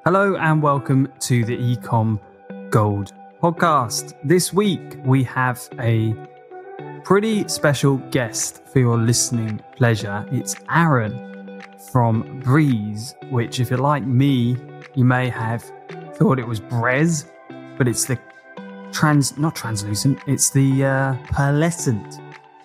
Hello and welcome to the Ecom Gold podcast. This week we have a pretty special guest for your listening pleasure. It's Aaron from Breeze, which if you're like me, you may have thought it was Brez, but it's the not translucent, it's the pearlescent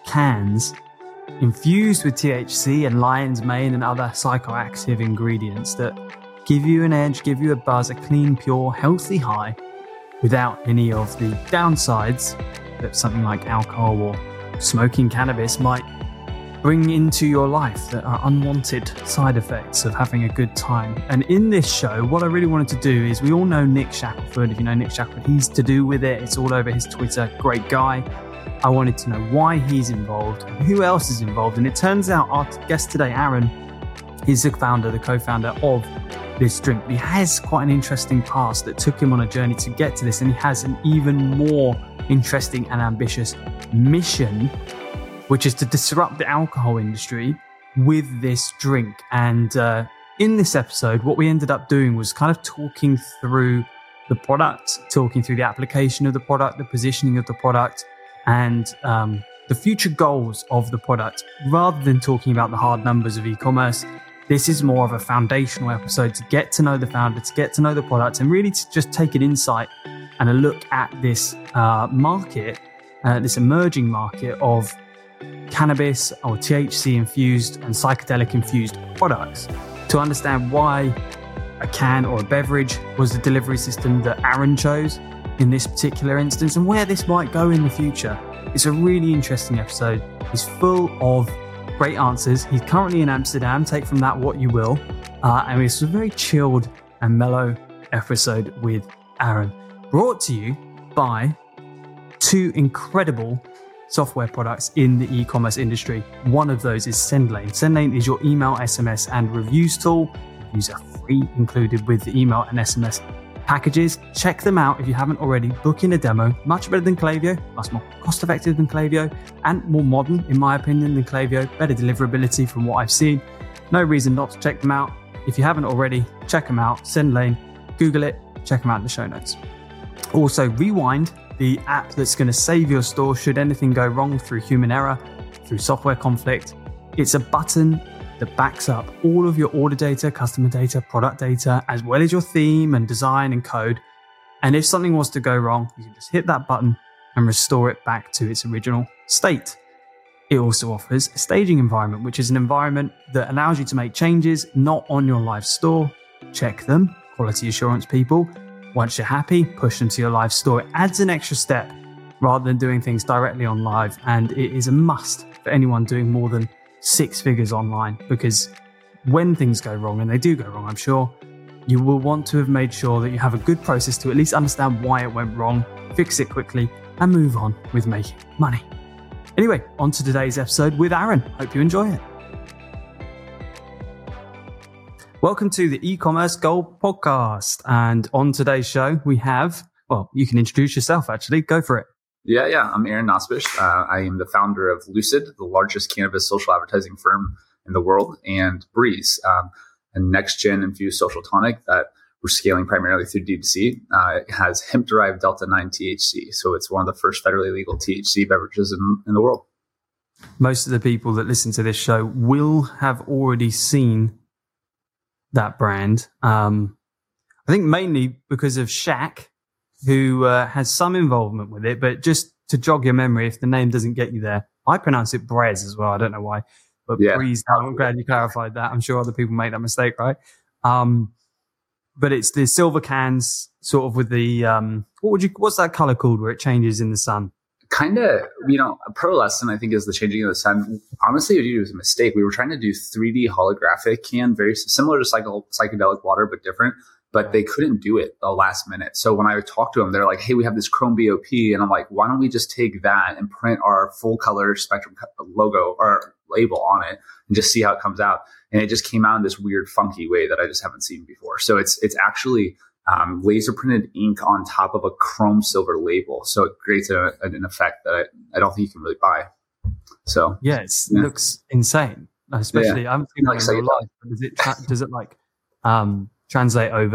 cans infused with THC and lion's mane and other psychoactive ingredients that give you an edge, give you a buzz, a clean, pure, healthy high without any of the downsides that something like alcohol or smoking cannabis might bring into your life, that are unwanted side effects of having a good time. And in this show, what I really wanted to do is, we all know Nick Shackelford. If you know Nick Shackelford, he's to do with it. It's all over his Twitter. Great guy. I wanted to know why he's involved and who else is involved. And it turns out our guest today, Aaron, is the co-founder of this drink. He has quite an interesting past that took him on a journey to get to this, and he has an even more interesting and ambitious mission, which is to disrupt the alcohol industry with this drink. And in this episode, what we ended up doing was kind of talking through the product, talking through the application of the product, the positioning of the product, and the future goals of the product. Rather than talking about the hard numbers of e-commerce, this is more of a foundational episode to get to know the founder, to get to know the product, and really to just take an insight and a look at this market, this emerging market of cannabis or THC infused and psychedelic infused products, to understand why a can or a beverage was the delivery system that Aaron chose in this particular instance, and where this might go in the future. It's a really interesting episode. It's full of great answers. He's currently in Amsterdam. Take from that what you will. And it's a very chilled and mellow episode with Aaron, brought to you by two incredible software products in the e-commerce industry. One of those is SendLane. SendLane is your email, SMS, and reviews tool. Reviews are free, included with the email and SMS packages. Check them out if you haven't already. Book in a demo. Much better than Klaviyo, much more cost effective than Klaviyo, and more modern, in my opinion, than Klaviyo. Better deliverability from what I've seen. No reason not to check them out. If you haven't already, check them out. SendLane, Google it, check them out in the show notes. Also, Rewind, the app that's going to save your store should anything go wrong through human error, through software conflict. It's a button that backs up all of your order data, customer data, product data, as well as your theme and design and code. And if something was to go wrong, you can just hit that button and restore it back to its original state. It also offers a staging environment, which is an environment that allows you to make changes not on your live store. Check them, quality assurance people. Once you're happy, push them to your live store. It adds an extra step rather than doing things directly on live. And it is a must for anyone doing more than 6 figures online, because when things go wrong, and they do go wrong, I'm sure, you will want to have made sure that you have a good process to at least understand why it went wrong, fix it quickly, and move on with making money. Anyway, on to today's episode with Aaron. Hope you enjoy it. Welcome to the E-commerce Gold podcast. And on today's show, we have, well, you can introduce yourself actually. Go for it. Yeah. I'm Aaron Nosbush. I am the founder of Lucid, the largest cannabis social advertising firm in the world, and Breeze, a next-gen infused social tonic that we're scaling primarily through D2C. It has hemp-derived Delta-9 THC, so it's one of the first federally legal THC beverages in the world. Most of the people that listen to this show will have already seen that brand. I think mainly because of Shaq, who has some involvement with it, but just to jog your memory, if the name doesn't get you there, I pronounce it Brez as well. I don't know why, but yeah. Breeze, I'm glad you clarified that. I'm sure other people make that mistake, right? But it's the silver cans, sort of with the, what's that color called where it changes in the sun? Kind of, pearlescent, I think, is the changing of the sun. Honestly, what you do was a mistake. We were trying to do 3D holographic can, very similar to psychedelic water, but different. But they couldn't do it the last minute. So when I talked to them, they're like, hey, we have this Chrome BOP. And I'm like, why don't we just take that and print our full color spectrum logo or label on it and just see how it comes out? And it just came out in this weird, funky way that I just haven't seen before. So it's actually laser printed ink on top of a chrome silver label. So it creates an effect that I don't think you can really buy. So yeah, it looks insane. Especially, I haven't seen that in real life. Does it translate over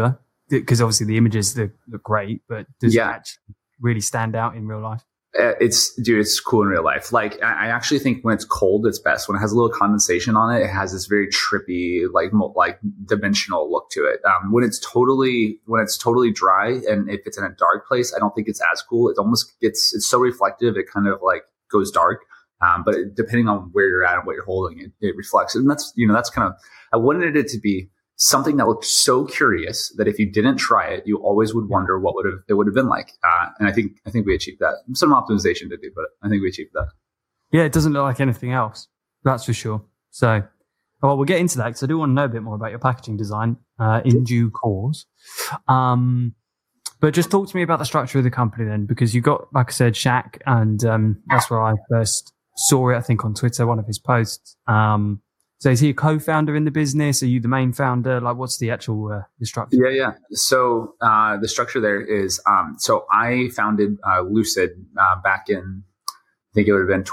because obviously the images look great, but does it Yeah. actually really stand out in real life? It's cool in real life. Like I actually think when it's cold, it's best. When it has a little condensation on it, it has this very trippy, like dimensional look to it. When it's totally dry and if it's in a dark place, I don't think it's as cool. It's so reflective. It kind of like goes dark. But depending on where you're at and what you're holding, it reflects. And that's kind of, I wanted it to be something that looked so curious that if you didn't try it, you always would wonder what it would have been like. And I think we achieved that. Some optimization to do, but I think we achieved that. Yeah, it doesn't look like anything else. That's for sure. So, well, we'll get into that because I do want to know a bit more about your packaging design in due course. But just talk to me about the structure of the company then, because you got, like I said, Shaq, and that's where I first saw it, I think, on Twitter, one of his posts. So is he a co-founder in the business? Are you the main founder? Like, what's the actual the structure? Yeah. So the structure there is, so I founded Lucid back in, I think it would have been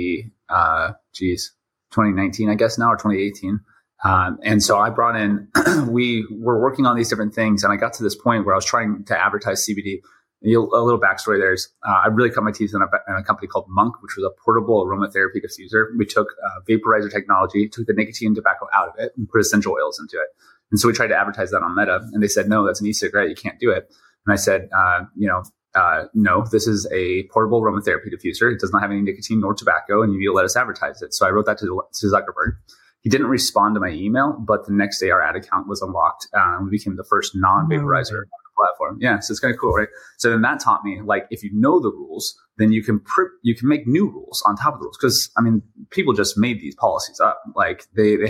2019, I guess now, or 2018. And so I brought in, we were working on these different things, and I got to this point where I was trying to advertise CBD. A little backstory there is I really cut my teeth in a company called Monk, which was a portable aromatherapy diffuser. We took vaporizer technology, took the nicotine and tobacco out of it, and put essential oils into it. And so we tried to advertise that on Meta, and they said, no, that's an e-cigarette. You can't do it. And I said, no, this is a portable aromatherapy diffuser. It does not have any nicotine nor tobacco, and you need to let us advertise it. So I wrote that to Zuckerberg. He didn't respond to my email, but the next day our ad account was unlocked. We became the first non-vaporizer on the platform. Yeah, so it's kind of cool, right? So then that taught me, like, if you know the rules, then you can make new rules on top of the rules. Because I mean, people just made these policies up. Like they're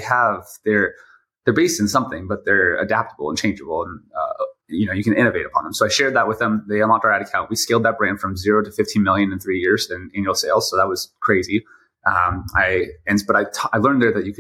based in something, but they're adaptable and changeable, and you can innovate upon them. So I shared that with them. They unlocked our ad account. We scaled that brand from 0 to 15 million in 3 years in annual sales. So that was crazy. I learned there that you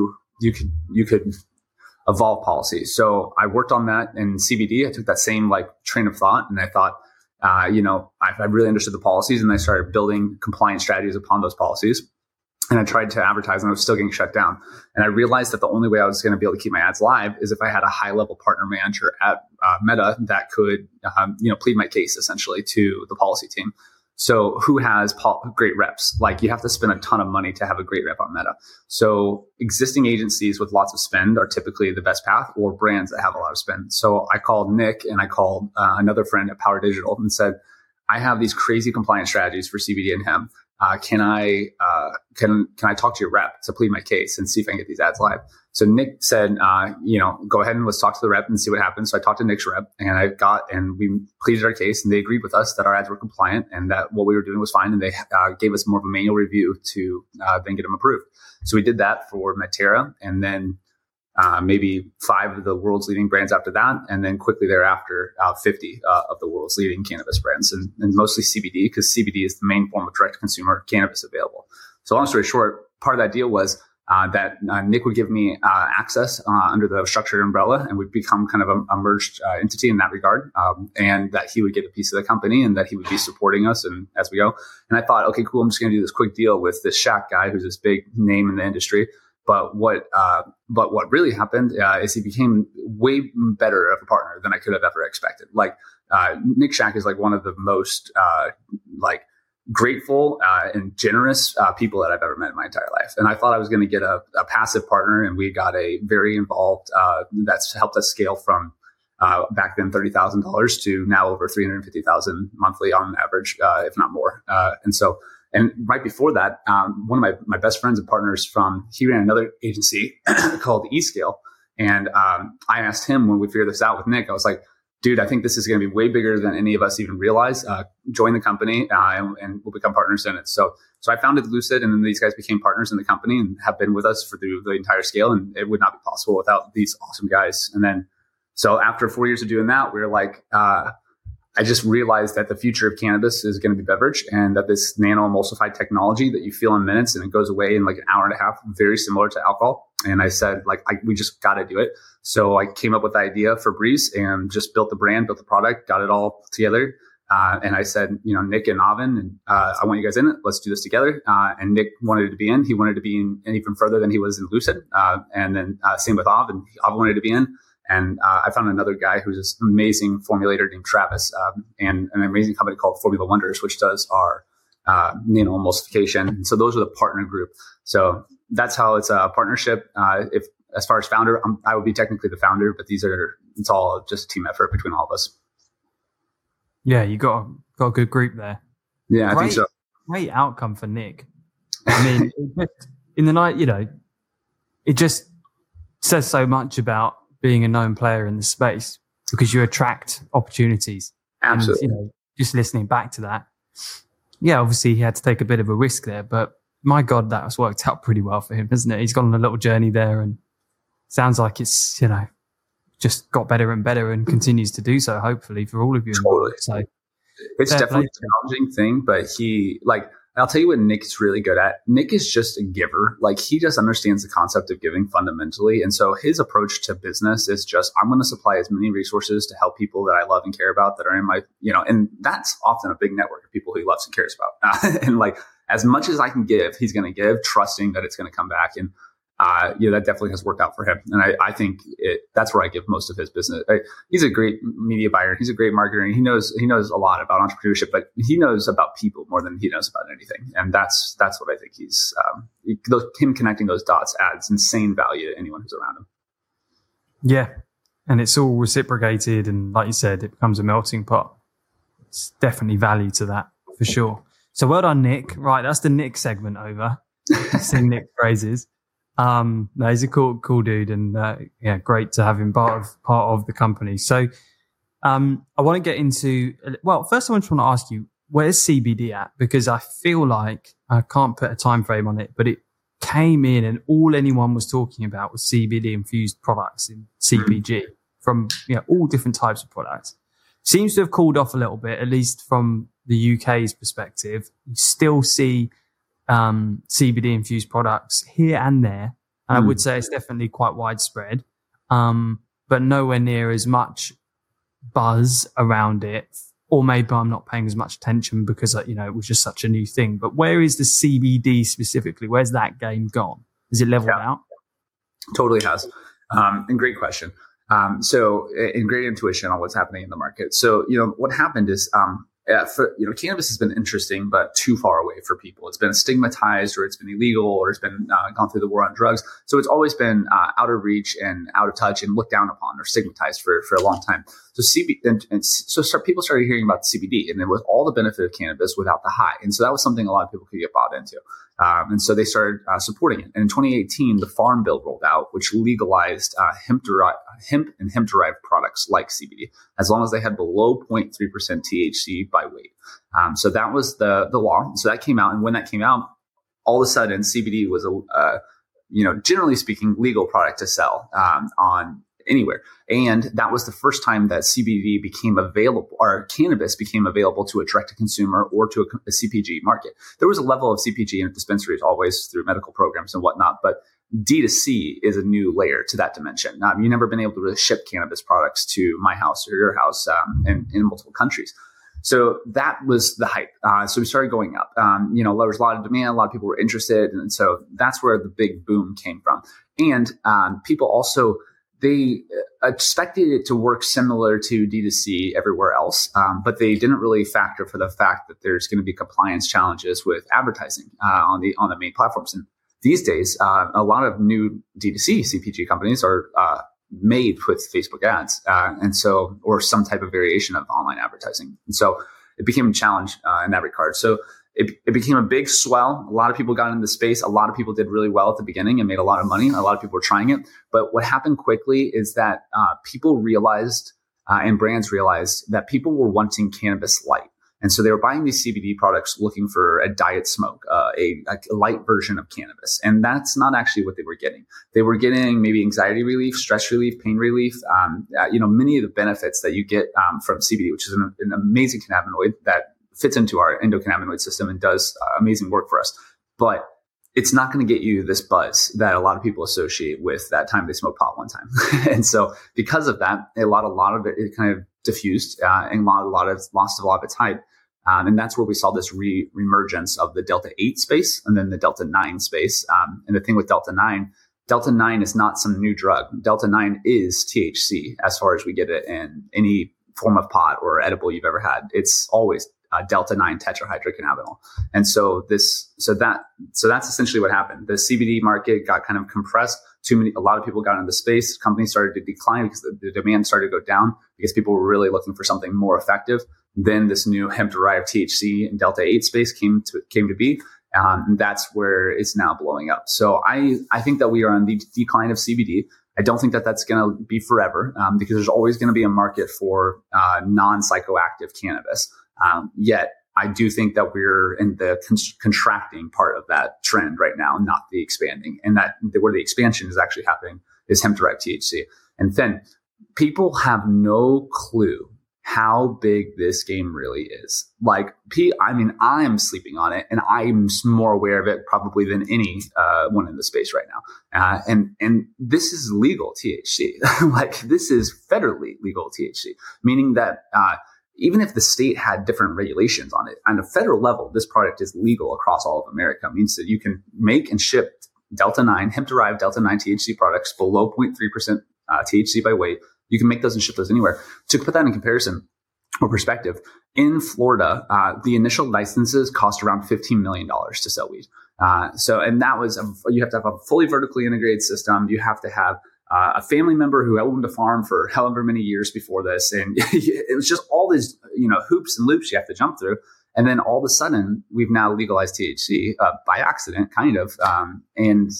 could evolve policy. So I worked on that in CBD. I took that same like train of thought, and I thought, I really understood the policies, and I started building compliance strategies upon those policies. And I tried to advertise, and I was still getting shut down. And I realized that the only way I was going to be able to keep my ads live is if I had a high-level partner manager at Meta that could, plead my case essentially to the policy team. So who has great reps? Like, you have to spend a ton of money to have a great rep on Meta. So existing agencies with lots of spend are typically the best path, or brands that have a lot of spend. So I called Nick, and I called another friend at Power Digital and said, I have these crazy compliance strategies for CBD and hemp. Can I talk to your rep to plead my case and see if I can get these ads live? So Nick said, go ahead and let's talk to the rep and see what happens. So I talked to Nick's rep, and we pleaded our case, and they agreed with us that our ads were compliant and that what we were doing was fine. And they gave us more of a manual review to then get them approved. So we did that for Medterra, and then maybe 5 of the world's leading brands after that. And then quickly thereafter, 50 of the world's leading cannabis brands, and mostly CBD, because CBD is the main form of direct consumer cannabis available. So long story short, part of that deal was that Nick would give me access under the structured umbrella, and we'd become kind of a merged entity in that regard, and that he would get a piece of the company, and that he would be supporting us and as we go. And I thought, okay, cool, I'm just going to do this quick deal with this Shaq guy who's this big name in the industry. But what really happened is he became way better of a partner than I could have ever expected. Like Nick Shaq is like one of the most grateful and generous people that I've ever met in my entire life. And I thought I was going to get a passive partner, and we got a very involved that's helped us scale from back then $30,000 to now over $350,000 monthly on average, if not more. And right before that, one of my best friends and partners he ran another agency called eScale. And I asked him when we figured this out with Nick, I was like, dude, I think this is going to be way bigger than any of us even realize. Join the company and we'll become partners in it. So I founded Lucid, and then these guys became partners in the company and have been with us through the entire scale. And it would not be possible without these awesome guys. And then, so after 4 years of doing that, we were like, I just realized that the future of cannabis is going to be beverage, and that this nano emulsified technology that you feel in minutes and it goes away in like an hour and a half, very similar to alcohol. And I said, we just got to do it. So I came up with the idea for Breeze and just built the brand, built the product, got it all together. And I said, Nick and Avin, and I want you guys in it. Let's do this together. And Nick wanted to be in. He wanted to be in even further than he was in Lucid. And then same with Avin. Avin wanted to be in. And I found another guy who's this amazing formulator named Travis, and an amazing company called Formula Wonders, which does our nano emulsification. So those are the partner group. So that's how it's a partnership. If as far as founder, I would be technically the founder, but it's all just a team effort between all of us. Yeah, you got a good group there. Yeah, I think so. Great outcome for Nick. I mean, in the night, it just says so much about being a known player in the space because you attract opportunities. Absolutely. And, just listening back to that, yeah, obviously he had to take a bit of a risk there, but my God, that has worked out pretty well for him, hasn't it? He's gone on a little journey there and sounds like it's, just got better and better and continues to do so, hopefully, for all of you. Totally. So it's definitely a challenging thing, but I'll tell you what Nick's really good at. Nick is just a giver. He just understands the concept of giving fundamentally. And so his approach to business is just, I'm going to supply as many resources to help people that I love and care about that are in my, and that's often a big network of people who he loves and cares about. And as much as I can give, he's going to give, trusting that it's going to come back. And that definitely has worked out for him. And I think that's where I give most of his business. He's a great media buyer. He's a great marketer. And he knows a lot about entrepreneurship, but he knows about people more than he knows about anything. And that's what I think him connecting those dots adds insane value to anyone who's around him. Yeah. And it's all reciprocated. And like you said, it becomes a melting pot. It's definitely value to that for sure. So well done, Nick. Right. That's the Nick segment over. Sing Nick phrases. No, he's a cool dude, and great to have him part of the company. So, I want to get into. Well, first, I just want to ask you, where's CBD at? Because I feel like I can't put a time frame on it, but it came in, and all anyone was talking about was CBD infused products in CPG from all different types of products. Seems to have cooled off a little bit, at least from the UK's perspective. You still see CBD infused products here and there. And I would say it's definitely quite widespread, but nowhere near as much buzz around it. Or maybe I'm not paying as much attention because, it was just such a new thing. But where is the CBD specifically? Where's that game gone? Is it leveled out? Totally has. And great question. So in great intuition on what's happening in the market. So, what happened is, cannabis has been interesting, but too far away for people. It's been stigmatized, or it's been illegal, or it's been gone through the war on drugs. So it's always been out of reach and out of touch and looked down upon or stigmatized for a long time. So people started hearing about the CBD, and then with all the benefit of cannabis without the high. And so that was something a lot of people could get bought into. And so they started supporting it. And in 2018, the Farm Bill rolled out, which legalized hemp and hemp-derived products like CBD, as long as they had below 0.3% THC by weight. So that was the law. So that came out. And when that came out, all of a sudden, CBD was generally speaking, legal product to sell on anywhere. And that was the first time that CBD became available, or cannabis became available to a direct-to-consumer or to a CPG market. There was a level of CPG in dispensaries always through medical programs and whatnot, but D2C is a new layer to that dimension. You've never been able to really ship cannabis products to my house or your house in multiple countries. So that was the hype. So we started going up. There was a lot of demand. A lot of people were interested. And so that's where the big boom came from. And people also, they expected it to work similar to D2C everywhere else, but they didn't really factor for the fact that there's going to be compliance challenges with advertising on the main platforms. And these days, a lot of new D2C CPG companies are made with Facebook ads, or some type of variation of online advertising. And so it became a challenge in that regard. So it became a big swell. A lot of people got into the space. A lot of people did really well at the beginning and made a lot of money. A lot of people were trying it. But what happened quickly is that people realized and brands realized that people were wanting cannabis light. And so they were buying these CBD products looking for a diet smoke, a light version of cannabis. And that's not actually what they were getting. They were getting maybe anxiety relief, stress relief, pain relief, many of the benefits that you get from CBD, which is an amazing cannabinoid that fits into our endocannabinoid system and does amazing work for us. But it's not going to get you this buzz that a lot of people associate with that time they smoked pot one time. And so because of that, a lot of it kind of diffused and a lot of lost a lot of its hype. And that's where we saw this reemergence of the Delta 8 space and then the Delta 9 space. And the thing with Delta 9 Delta 9 is not some new drug. Delta 9 is THC as far as we get it in any form of pot or edible you've ever had. It's always Delta 9 tetrahydrocannabinol. And so that's essentially what happened. The CBD market got kind of compressed. A lot of people got into the space. Companies started to decline because the demand started to go down because people were really looking for something more effective. Then this new hemp-derived THC and Delta 8 space came to be. And that's where it's now blowing up. So I think that we are on the decline of CBD. I don't think that that's going to be forever because there's always going to be a market for non-psychoactive cannabis. Yet I do think that we're in the contracting part of that trend right now, not the expanding. And that where the expansion is actually happening is hemp-derived THC. And then people have no clue how big this game really is. Like, I am sleeping on it, and I'm more aware of it probably than any one in the space right now. And this is legal THC. Like, this is federally legal THC, meaning that even if the state had different regulations on it, on a federal level, this product is legal across all of America. It means that you can make and ship Delta 9, hemp-derived Delta 9 THC products below 0.3% THC by weight. You can make those and ship those anywhere. To put that in comparison or perspective, in Florida, the initial licenses cost around $15 million to sell weed. And that was, you have to have a fully vertically integrated system. You have to have a family member who owned a farm for however many years before this. And it was just all these, hoops and loops you have to jump through. And then all of a sudden, we've now legalized THC by accident, kind of. And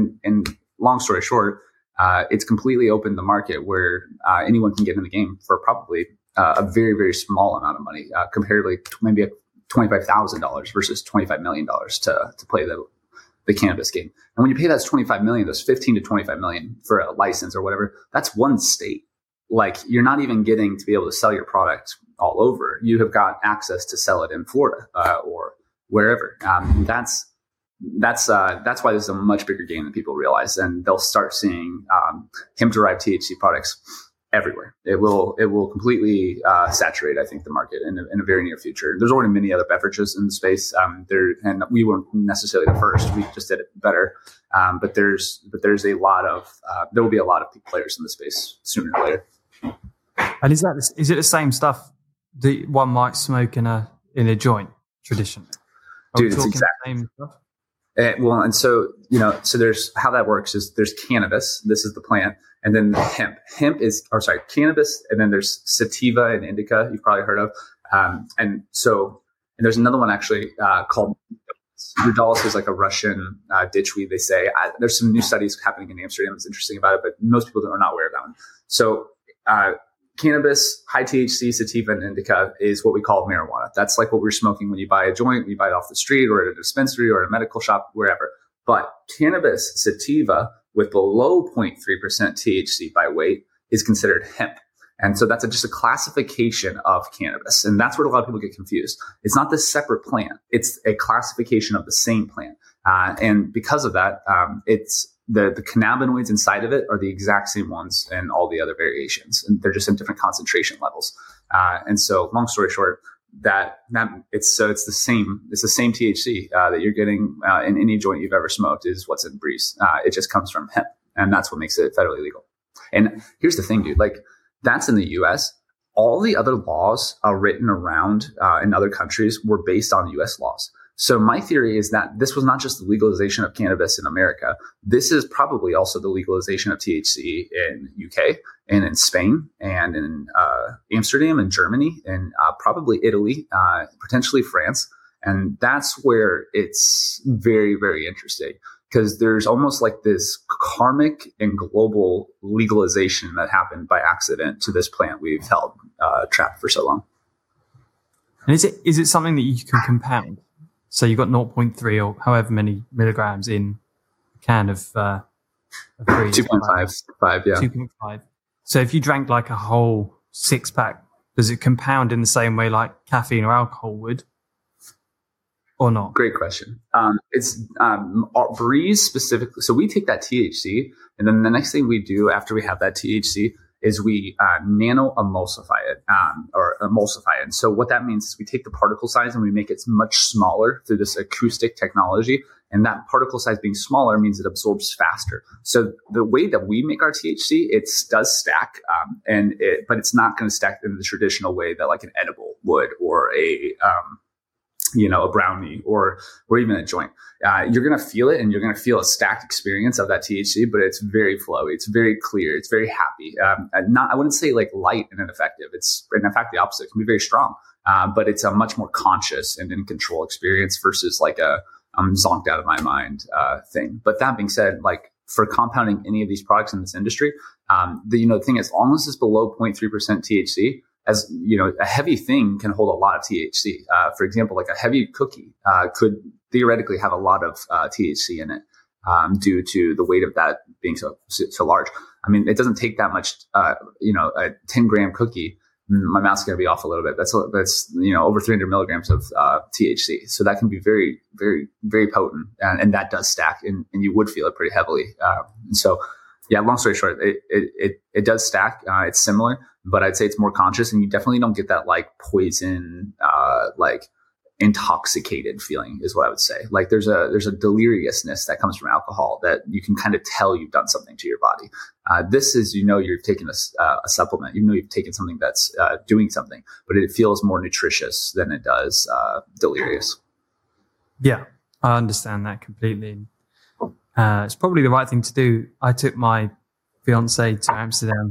long story short, it's completely opened the market where anyone can get in the game for probably a very, very small amount of money, comparatively maybe $25,000 versus $25 million to play the cannabis game. And when you pay that $25 million, those 15 to 25 million for a license or whatever, that's one state. Like, you're not even getting to be able to sell your product all over. You have got access to sell it in Florida or wherever. That's why this is a much bigger game than people realize, and they'll start seeing hemp-derived THC products everywhere. It will completely saturate, I think, the market in a very near future. There's already many other beverages in the space. And we weren't necessarily the first. We just did it better. But there's a lot of there will be a lot of players in the space sooner or later. And is it the same stuff that one might smoke in a joint traditionally? Dude, it's exactly the same stuff. So there's how that works is there's cannabis. This is the plant. And then hemp. Cannabis. And then there's sativa and indica, you've probably heard of. And there's another one actually called Rudolphs is like a Russian ditchweed, they say. There's some new studies happening in Amsterdam that's interesting about it, but most people are not aware of that one. So cannabis, high THC, sativa, and indica is what we call marijuana. That's like what we're smoking when you buy a joint, when you buy it off the street or at a dispensary or at a medical shop, wherever. But cannabis, sativa, with below 0.3% THC by weight is considered hemp. And so that's just a classification of cannabis. And that's where a lot of people get confused. It's not this separate plant. It's a classification of the same plant. And because of that, it's the cannabinoids inside of it are the exact same ones in all the other variations. And they're just in different concentration levels. And so long story short, it's the same THC that you're getting in any joint you've ever smoked is what's in Breeze. It just comes from hemp, and that's what makes it federally legal. And here's the thing, dude, like that's in the US. All the other laws written around in other countries were based on US laws. So my theory is that this was not just the legalization of cannabis in America. This is probably also the legalization of THC in UK and in Spain and in Amsterdam and Germany and probably Italy, potentially France. And that's where it's very, very interesting because there's almost like this karmic and global legalization that happened by accident to this plant we've held trapped for so long. And is it something that you can compound? So you've got 0.3 or however many milligrams in a can of 2.5, yeah. 2.5. So if you drank like a whole 6-pack, does it compound in the same way like caffeine or alcohol would? Or not? Great question. It's Breeze specifically. So we take that THC, and then the next thing we do after we have that THC is we nano emulsify it or emulsify it. And so what that means is we take the particle size and we make it much smaller through this acoustic technology. And that particle size being smaller means it absorbs faster. So the way that we make our THC, it does stack, but it's not going to stack in the traditional way that like an edible would, or a brownie, or even a joint. You're going to feel it, and you're going to feel a stacked experience of that THC, but it's very flowy. It's very clear. It's very happy. I wouldn't say like light and ineffective. It's, in fact, the opposite. It can be very strong, but it's a much more conscious and in control experience versus like I'm zonked out of my mind thing. But that being said, like for compounding any of these products in this industry, the thing, as long as it's below 0.3% THC, as you know, a heavy thing can hold a lot of THC. For example, like a heavy cookie could theoretically have a lot of THC in it due to the weight of that being so large. I mean, it doesn't take that much. A 10-gram cookie, my mouth's going to be off a little bit. That's over 300 milligrams of THC. So that can be very, very, very potent, and that does stack, and you would feel it pretty heavily. And so, yeah, long story short, it does stack. It's similar, but I'd say it's more conscious, and you definitely don't get that like poison, like intoxicated feeling is what I would say. Like there's a deliriousness that comes from alcohol that you can kind of tell you've done something to your body. This is, you're taking a supplement, you've taken something that's doing something, but it feels more nutritious than it does delirious. Yeah, I understand that completely. It's probably the right thing to do. I took my fiance to Amsterdam,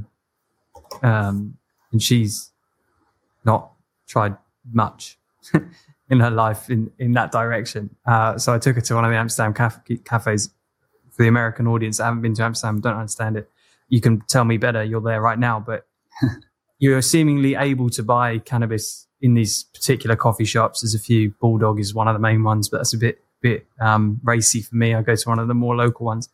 and she's not tried much in her life in that direction. So I took her to one of the Amsterdam cafes. For the American audience that haven't been to Amsterdam, don't understand it, you can tell me better. You're there right now, but you're seemingly able to buy cannabis in these particular coffee shops. There's a few. Bulldog is one of the main ones, but that's a bit racy for me. I go to one of the more local ones.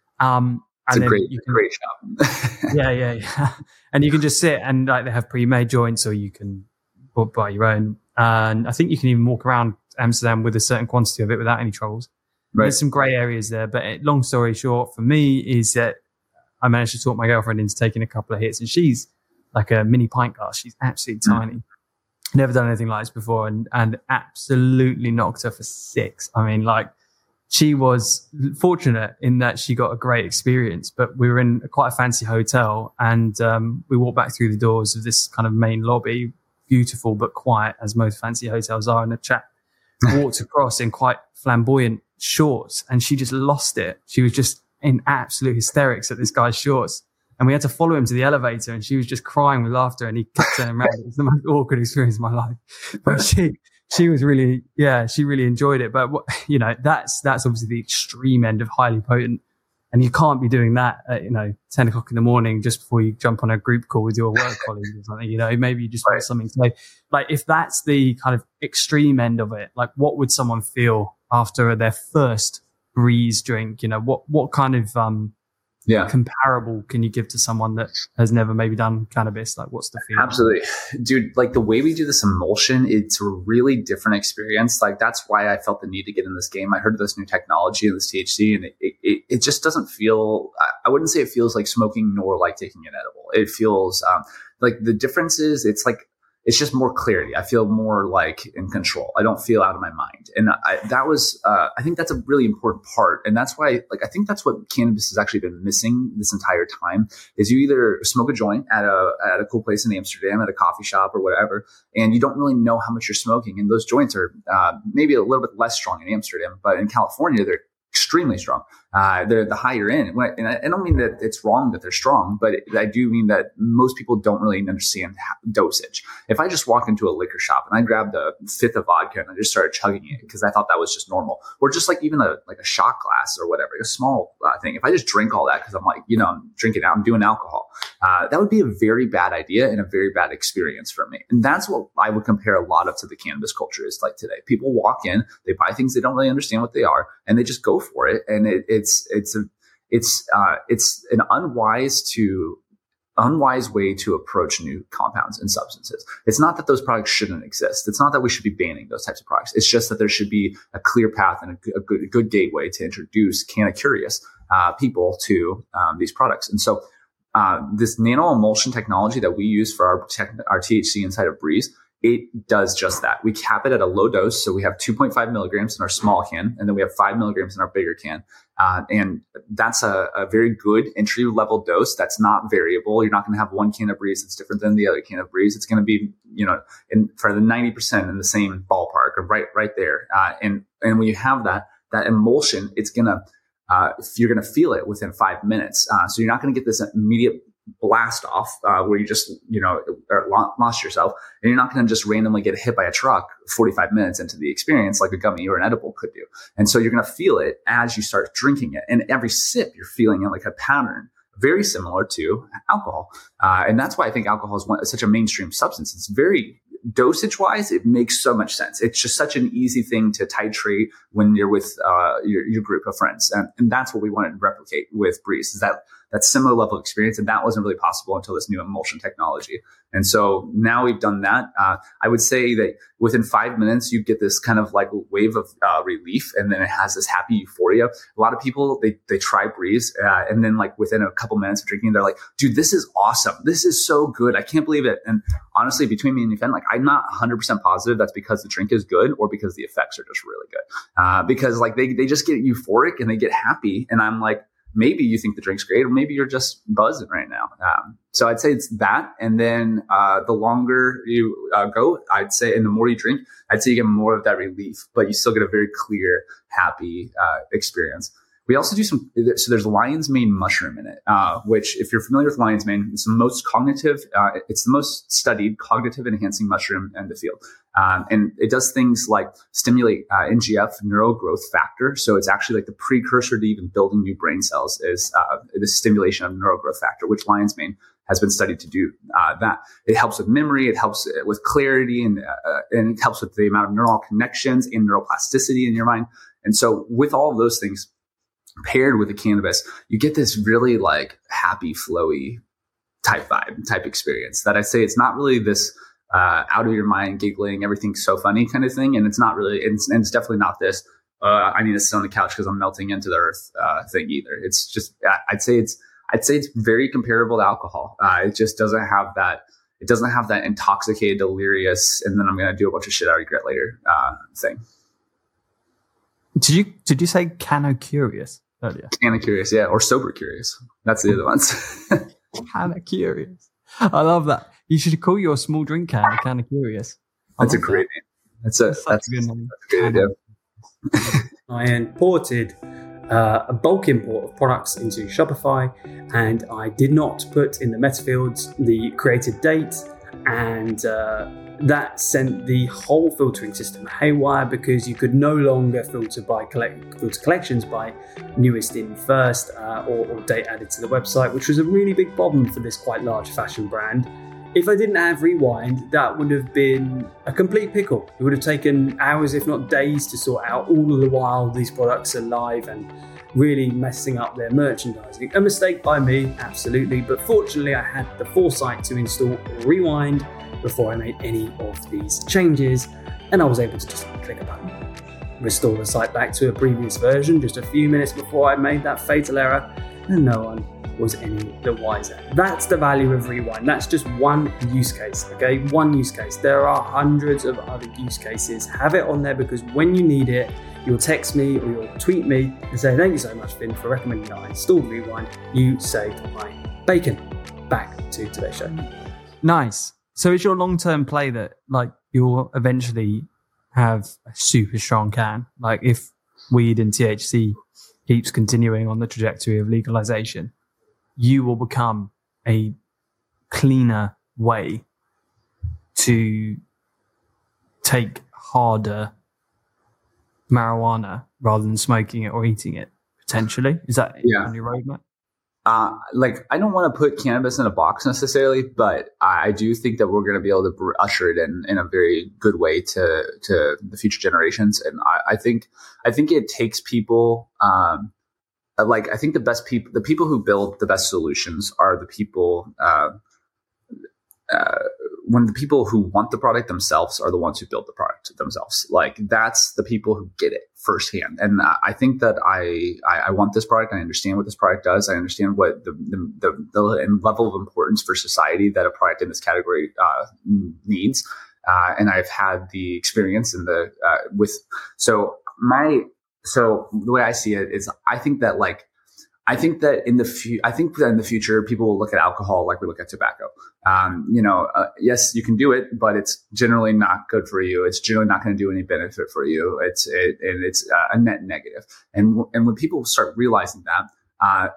It's a great shop. yeah. And you can just sit and like they have pre-made joints, or you can buy your own. And I think you can even walk around Amsterdam with a certain quantity of it without any troubles. Right. There's some grey areas there, but long story short for me is that I managed to talk my girlfriend into taking a couple of hits, and she's like a mini pint glass. She's absolutely tiny. Never done anything like this before, and absolutely knocked her for 6. I mean, like, she was fortunate in that she got a great experience, but we were in quite a fancy hotel, and we walked back through the doors of this kind of main lobby, beautiful but quiet, as most fancy hotels are, and a chap walked across in quite flamboyant shorts, and she just lost it. She was just in absolute hysterics at this guy's shorts. And we had to follow him to the elevator, and she was just crying with laughter, and he kept turning around. It was the most awkward experience of my life. But she was really, she really enjoyed it. But, that's obviously the extreme end of highly potent. And you can't be doing that at, 10 o'clock in the morning just before you jump on a group call with your work colleagues or something. Maybe you just want something. So, like, if that's the kind of extreme end of it, like, what would someone feel after their first breeze drink? What kind of, comparable can you give to someone that has never maybe done cannabis? Like, what's the feeling? Absolutely, dude. Like the way we do this emulsion, it's a really different experience. Like that's why I felt the need to get in this game. I heard of this new technology and this THC, and it just doesn't feel. I wouldn't say it feels like smoking nor like taking an edible. It feels like the difference is it's just more clarity. I feel more like in control. I don't feel out of my mind. And I think that's a really important part. And that's why, like, I think that's what cannabis has actually been missing this entire time is you either smoke a joint at a cool place in Amsterdam, at a coffee shop or whatever, and you don't really know how much you're smoking. And those joints are maybe a little bit less strong in Amsterdam, but in California, they're extremely strong. They're the higher end. And I don't mean that it's wrong that they're strong, but I do mean that most people don't really understand dosage. If I just walk into a liquor shop and I grabbed a fifth of vodka and I just started chugging it because I thought that was just normal, or just like even a shot glass or whatever, a small thing. If I just drink all that because I'm like, I'm drinking out, I'm doing alcohol, that would be a very bad idea and a very bad experience for me. And that's what I would compare a lot of to the cannabis culture is like today. People walk in, they buy things they don't really understand what they are, and they just go for it. And it's an unwise way to approach new compounds and substances. It's not that those products shouldn't exist. It's not that we should be banning those types of products. It's just that there should be a clear path and a good gateway to introduce canna-curious people to these products. And so this nano emulsion technology that we use for our THC inside of Breeze it does just that. We cap it at a low dose. So we have 2.5 milligrams in our small can, and then we have 5 milligrams in our bigger can. And that's a very good entry level dose. That's not variable. You're not going to have one can of Breeze that's different than the other can of Breeze. It's going to be, for the 90% in the same ballpark, or right there. And when you have that emulsion, it's going to, you're going to feel it within 5 minutes. So you're not going to get this immediate blast off where you just lost yourself, and you're not going to just randomly get hit by a truck 45 minutes into the experience like a gummy or an edible could do. And so you're going to feel it as you start drinking it, and every sip you're feeling it like a pattern very similar to alcohol. And that's why I think alcohol is such a mainstream substance. It's very dosage wise, it makes so much sense. It's just such an easy thing to titrate when you're with your group of friends. And that's what we wanted to replicate with Breeze, is that similar level of experience. And that wasn't really possible until this new emulsion technology. And so now we've done that. I would say that within 5 minutes, you get this kind of like wave of relief, and then it has this happy euphoria. A lot of people, they try Breeze, and then like within a couple minutes of drinking, they're like, dude, this is awesome. This is so good. I can't believe it. And honestly, between me and Yifan, like I'm not 100% positive that's because the drink is good or because the effects are just really good. Because like they just get euphoric and they get happy. And I'm like, maybe you think the drink's great, or maybe you're just buzzing right now. So I'd say it's that. And then the longer you go, I'd say, and the more you drink, I'd say you get more of that relief, but you still get a very clear, happy experience. We also do so there's lion's mane mushroom in it, which if you're familiar with lion's mane, it's the most cognitive, it's the most studied cognitive enhancing mushroom in the field. And it does things like stimulate NGF, neural growth factor. So it's actually like the precursor to even building new brain cells is the stimulation of neural growth factor, which lion's mane has been studied to do that. It helps with memory. It helps with clarity, and it helps with the amount of neural connections and neuroplasticity in your mind. And so with all of those things paired with the cannabis, you get this really like happy, flowy type vibe, type experience that I say it's not really this out of your mind, giggling, everyth's so funny kind of thing. And it's not really, and it's definitely not this, I need to sit on the couch because I'm melting into the earth thing either. It's just, I'd say it's very comparable to alcohol. It just doesn't have that. It doesn't have that intoxicated, delirious, and then I'm going to do a bunch of shit I regret later thing. Did you say Cano Curious earlier? Cano Curious, yeah, or Sober Curious. That's the other ones. Cano Curious. I love that. You should call your small drink can a Cano Curious. That's a great name. That's a good name. That's a good idea. I imported a bulk import of products into Shopify, and I did not put in the meta fields the created date, and that sent the whole filtering system haywire because you could no longer filter collections by newest in first or date added to the website, which was a really big problem for this quite large fashion brand. If I didn't have Rewind, that would have been a complete pickle. It would have taken hours, if not days, to sort out, all of the while these products are live and really messing up their merchandising. A mistake by me, absolutely, but fortunately I had the foresight to install Rewind before I made any of these changes, and I was able to just click a button, restore the site back to a previous version just a few minutes before I made that fatal error, and no one was any the wiser. That's the value of Rewind. That's just one use case, okay? One use case. There are hundreds of other use cases. Have it on there because when you need it, you'll text me or you'll tweet me and say, thank you so much, Finn, for recommending that I installed Rewind. You saved my bacon. Back to today's show. Nice. So it's your long-term play that like you'll eventually have a super strong can? Like if weed and THC keeps continuing on the trajectory of legalization, you will become a cleaner way to take harder marijuana rather than smoking it or eating it, potentially. Is that on your roadmap? I don't want to put cannabis in a box necessarily, but I do think that we're going to be able to usher it in a very good way to the future generations. And I think it takes people, I think the people who build the best solutions are the people, when the people who want the product themselves are the ones who build the product themselves. Like that's the people who get it firsthand. And I think that I want this product. I understand what this product does. I understand what the level of importance for society that a product in this category needs. and I've had the experience in the so the way I see it is I think that in the future people will look at alcohol like we look at tobacco. Yes, you can do it, but it's generally not good for you. It's generally not going to do any benefit for you. It's a net negative. And when people start realizing that,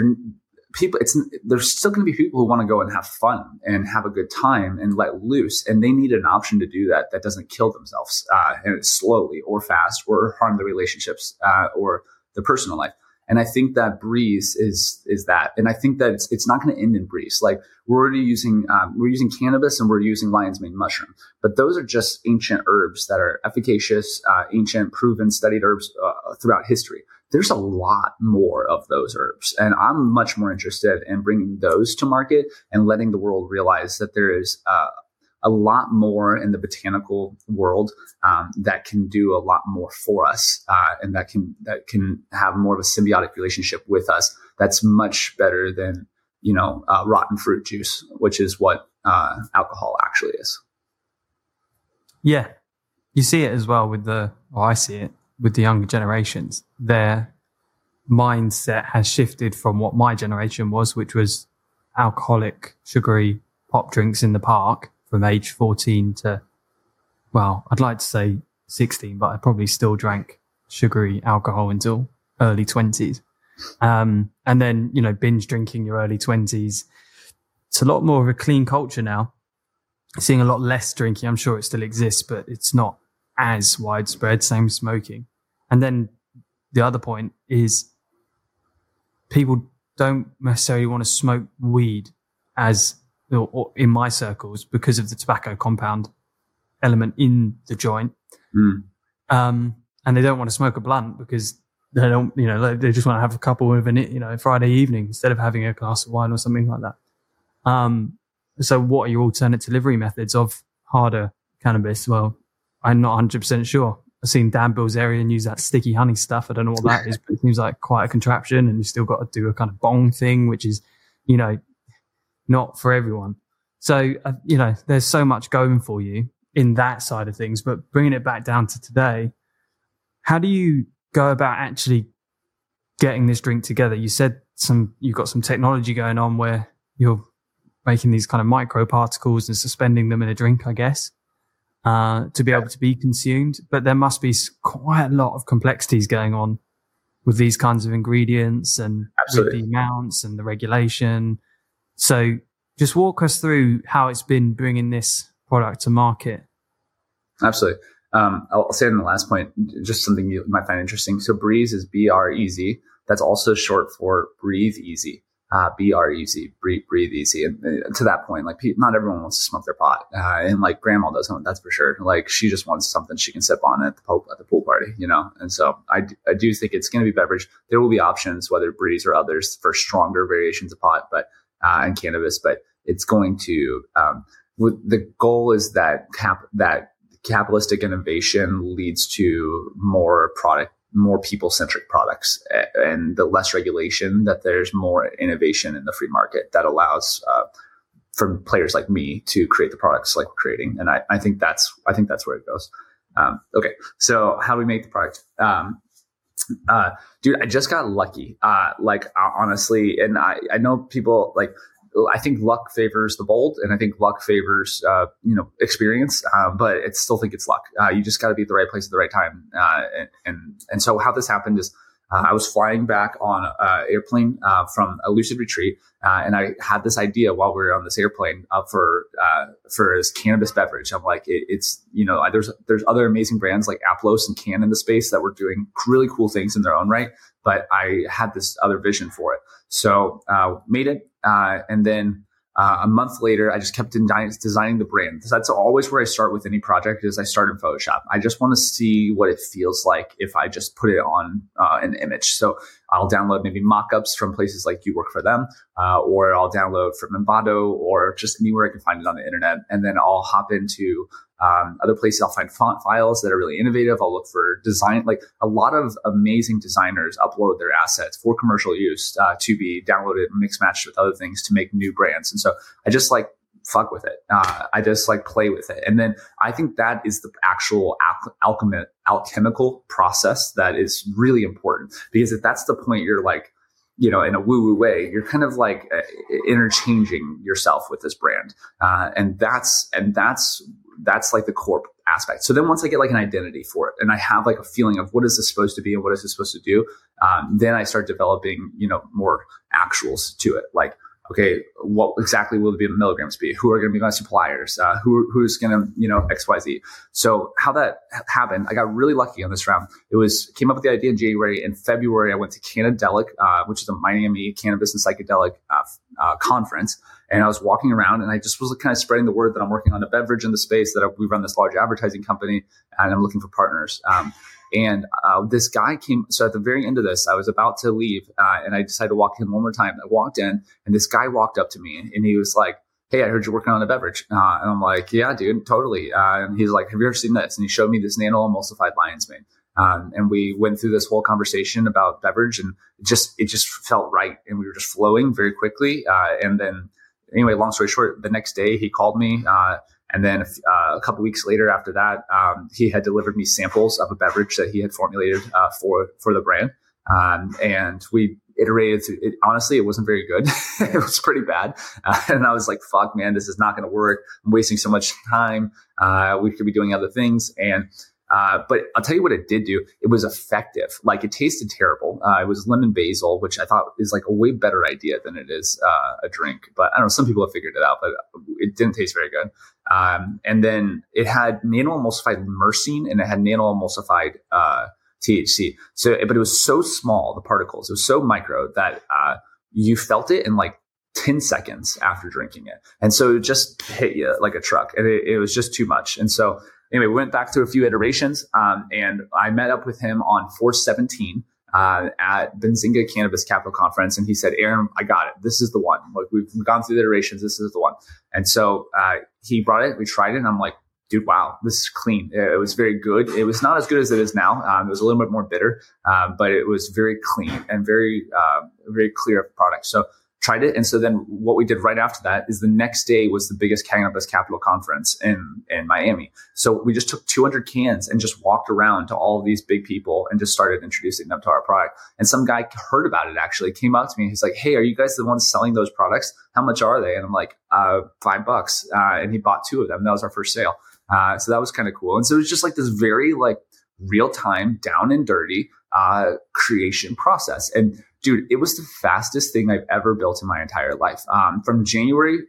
there's still going to be people who want to go and have fun and have a good time and let loose, and they need an option to do that doesn't kill themselves and slowly or fast or harm the relationships or the personal life. And I think that Breeze is that. And I think that it's not going to end in Breeze. Like we're already using cannabis and we're using lion's mane mushroom, but those are just ancient herbs that are efficacious, ancient, proven, studied herbs throughout history. There's a lot more of those herbs. And I'm much more interested in bringing those to market and letting the world realize that there is a lot more in the botanical world that can do a lot more for us and that can have more of a symbiotic relationship with us. That's much better than, rotten fruit juice, which is what alcohol actually is. Yeah. You see it as well I see it with the younger generations. Their mindset has shifted from what my generation was, which was alcoholic, sugary pop drinks in the park from age 14 to, well, I'd like to say 16, but I probably still drank sugary alcohol until early 20s. And then, binge drinking your early 20s. It's a lot more of a clean culture now. Seeing a lot less drinking. I'm sure it still exists, but it's not as widespread. Same with smoking. And then the other point is people don't necessarily want to smoke weed or in my circles because of the tobacco compound element in the joint. And they don't want to smoke a blunt because they don't, they just want to have a couple of Friday evening instead of having a glass of wine or something like that. So what are your alternate delivery methods of harder cannabis? Well, I'm not 100% sure. I've seen Dan Bilzerian use that sticky honey stuff. I don't know what that is, but it seems like quite a contraption, and you still got to do a kind of bong thing, which is, not for everyone. So, there's so much going for you in that side of things, but bringing it back down to today, how do you go about actually getting this drink together? You said you've got some technology going on where you're making these kind of microparticles and suspending them in a drink, I guess. To be able to be consumed, but there must be quite a lot of complexities going on with these kinds of ingredients and with the amounts and the regulation. So just walk us through how it's been bringing this product to market. Absolutely. I'll say it in the last point, just something you might find interesting. So Breeze is BREZ. That's also short for Breathe Easy. BREZ, breathe easy. And to that point, not everyone wants to smoke their pot. And grandma doesn't, that's for sure. She just wants something she can sip on at the pool party, And so I do think it's going to be beverage. There will be options, whether Breeze or others, for stronger variations of pot, and cannabis, but it's going to, the goal is that capitalistic innovation leads to more people-centric products, and the less regulation, that there's more innovation in the free market that allows for players like me to create the products like we're creating. And I think that's where it goes. Okay, so how do we make the product? Dude, I just got lucky. Honestly, and I know people I think luck favors the bold, and I think luck favors, experience. But I still think it's luck. You just got to be at the right place at the right time. And so how this happened is, I was flying back on an airplane from a Lucid Retreat, and I had this idea while we were on this airplane for this cannabis beverage. I'm like, there's other amazing brands like Aplos and Can in the space that were doing really cool things in their own right, but I had this other vision for it. So made it, and then a month later, I just kept designing the brand. That's always where I start with any project. Is I start in Photoshop. I just want to see what it feels like if I just put it on an image. So I'll download maybe mock-ups from places like You Work For Them, or I'll download from Envato, or just anywhere I can find it on the internet. And then I'll hop into other places. I'll find font files that are really innovative. I'll look for design. A lot of amazing designers upload their assets for commercial use to be downloaded and mixed matched with other things to make new brands. And so I just fuck with it. I just like play with it. And then I think that is the actual alchemical process that is really important, because if that's the point, you're like, in a woo-woo way, you're kind of like interchanging yourself with this brand. And that's like the core aspect. So then once I get like an identity for it and I have like a feeling of what is this supposed to be and what is this supposed to do, then I start developing, more actuals to it. Like, okay, what exactly will the milligrams be? Who are going to be my suppliers? Who's going to, X, Y, Z. So how that happened, I got really lucky on this round. Came up with the idea in January. In February, I went to Cannadelic, which is a Miami cannabis and psychedelic conference. And I was walking around and I just was kind of spreading the word that I'm working on a beverage in the space, that we run this large advertising company and I'm looking for partners. And this guy came. So at the very end of this, I was about to leave and I decided to walk in one more time. I walked in and this guy walked up to me and he was like, "Hey, I heard you're working on a beverage." And I'm like, "Yeah, dude, totally." And he's like, "Have you ever seen this?" And he showed me this nano emulsified lion's mane. And we went through this whole conversation about beverage and it just felt right. And we were just flowing very quickly. And then anyway, long story short, the next day he called me. And then a couple weeks later after that, he had delivered me samples of a beverage that he had formulated for the brand. And we iterated through it. Honestly, it wasn't very good. It was pretty bad. And I was like, fuck, man, this is not going to work. I'm wasting so much time. We could be doing other things. But I'll tell you what it did do. It was effective. Like, it tasted terrible. It was lemon basil, which I thought is like a way better idea than it is a drink. But I don't know, some people have figured it out, but it didn't taste very good. And then it had nano-emulsified myrcene and it had nano-emulsified THC. But it was so small, the particles, it was so micro that you felt it in like 10 seconds after drinking it. And so it just hit you like a truck, and it was just too much. And so anyway, we went back to a few iterations, and I met up with him on 4/17 at Benzinga Cannabis Capital Conference, and he said, "Aaron, I got it. This is the one. Like, we've gone through the iterations. This is the one." And so he brought it. We tried it, and I'm like, "Dude, wow, this is clean." It was very good. It was not as good as it is now. It was a little bit more bitter, but it was very clean and very clear product. So tried it. And so then what we did right after that is the next day was the biggest Cannabis Capital Conference in Miami. So we just took 200 cans and just walked around to all of these big people and just started introducing them to our product. And some guy heard about it, actually came up to me and he's like, "Hey, are you guys the ones selling those products? How much are they?" And I'm like, $5. And he bought 2 of them. That was our first sale. So that was kind of cool. And so it was just like this very like real time, down and dirty creation process. And dude, it was the fastest thing I've ever built in my entire life. From January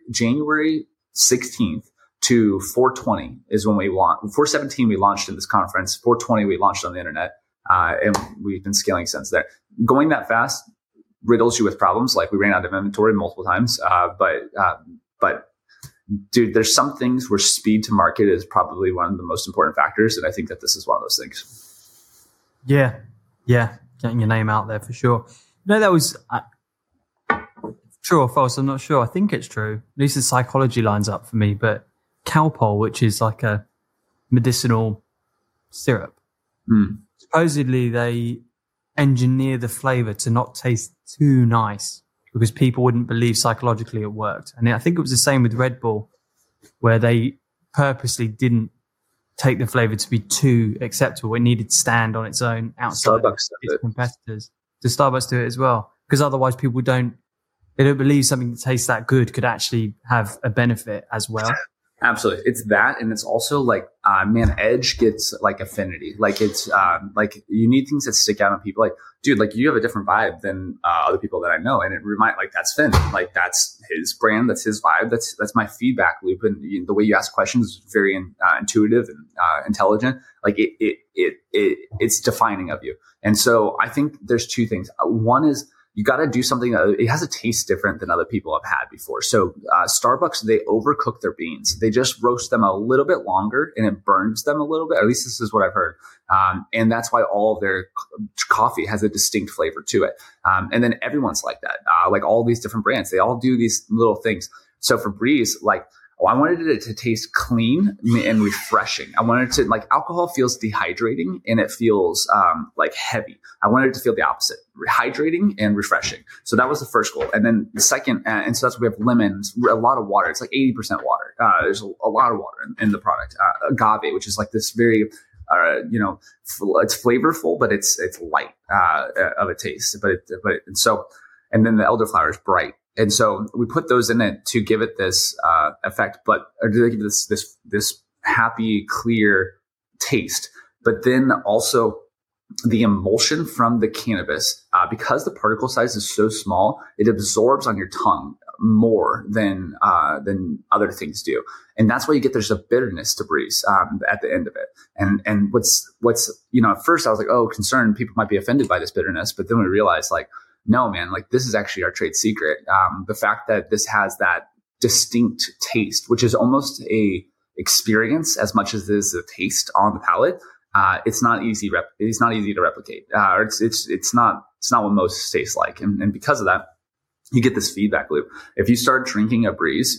16th to 4/20 is when we launched. 4/17 we launched in this conference. 4/20 we launched on the internet, and we've been scaling since there. Going that fast riddles you with problems. Like, we ran out of inventory multiple times, but dude, there's some things where speed to market is probably one of the most important factors, and I think that this is one of those things. Yeah, getting your name out there for sure. No, that was true or false. I'm not sure. I think it's true. At least the psychology lines up for me. But Calpol, which is like a medicinal syrup, supposedly they engineer the flavor to not taste too nice because people wouldn't believe psychologically it worked. And I think it was the same with Red Bull, where they purposely didn't take the flavor to be too acceptable. It needed to stand on its own outside of its competitors. Does Starbucks do it as well? Because otherwise people don't believe something that tastes that good could actually have a benefit as well. Absolutely. It's that. And it's also like, Edge gets like affinity. Like, it's like you need things that stick out on people. Like, dude, like, you have a different vibe than other people that I know. And that's Finn. Like, that's his brand. That's his vibe. That's my feedback loop. And the way you ask questions is very intuitive and intelligent. Like, it's defining of you. And so I think there's 2 things. One is, you got to do something that it has a taste different than other people have had before. So Starbucks, they overcook their beans. They just roast them a little bit longer and it burns them a little bit. At least this is what I've heard. And that's why all of their coffee has a distinct flavor to it. And then everyone's like that. Like, all these different brands, they all do these little things. So for Breeze, like, I wanted it to taste clean and refreshing. I wanted it to, like, alcohol feels dehydrating and it feels like heavy. I wanted it to feel the opposite, hydrating and refreshing. So that was the first goal. And then the second, and so that's why we have lemons, a lot of water. It's like 80% water. There's a lot of water in the product. Agave, which is like this very, it's flavorful, but it's light of a taste. And then the elderflower is bright. And so we put those in it to give it this effect, or to give it this happy, clear taste. But then also the emulsion from the cannabis, because the particle size is so small, it absorbs on your tongue more than other things do, and that's why you get there's a bitterness to Breeze at the end of it. And what's at first I was like, oh, concerned people might be offended by this bitterness, but then we realized, like, no, man, like, this is actually our trade secret. The fact that this has that distinct taste, which is almost a experience as much as it is a taste on the palate. It's not easy to replicate. It's not what most taste like. And because of that, you get this feedback loop. If you start drinking a Breeze,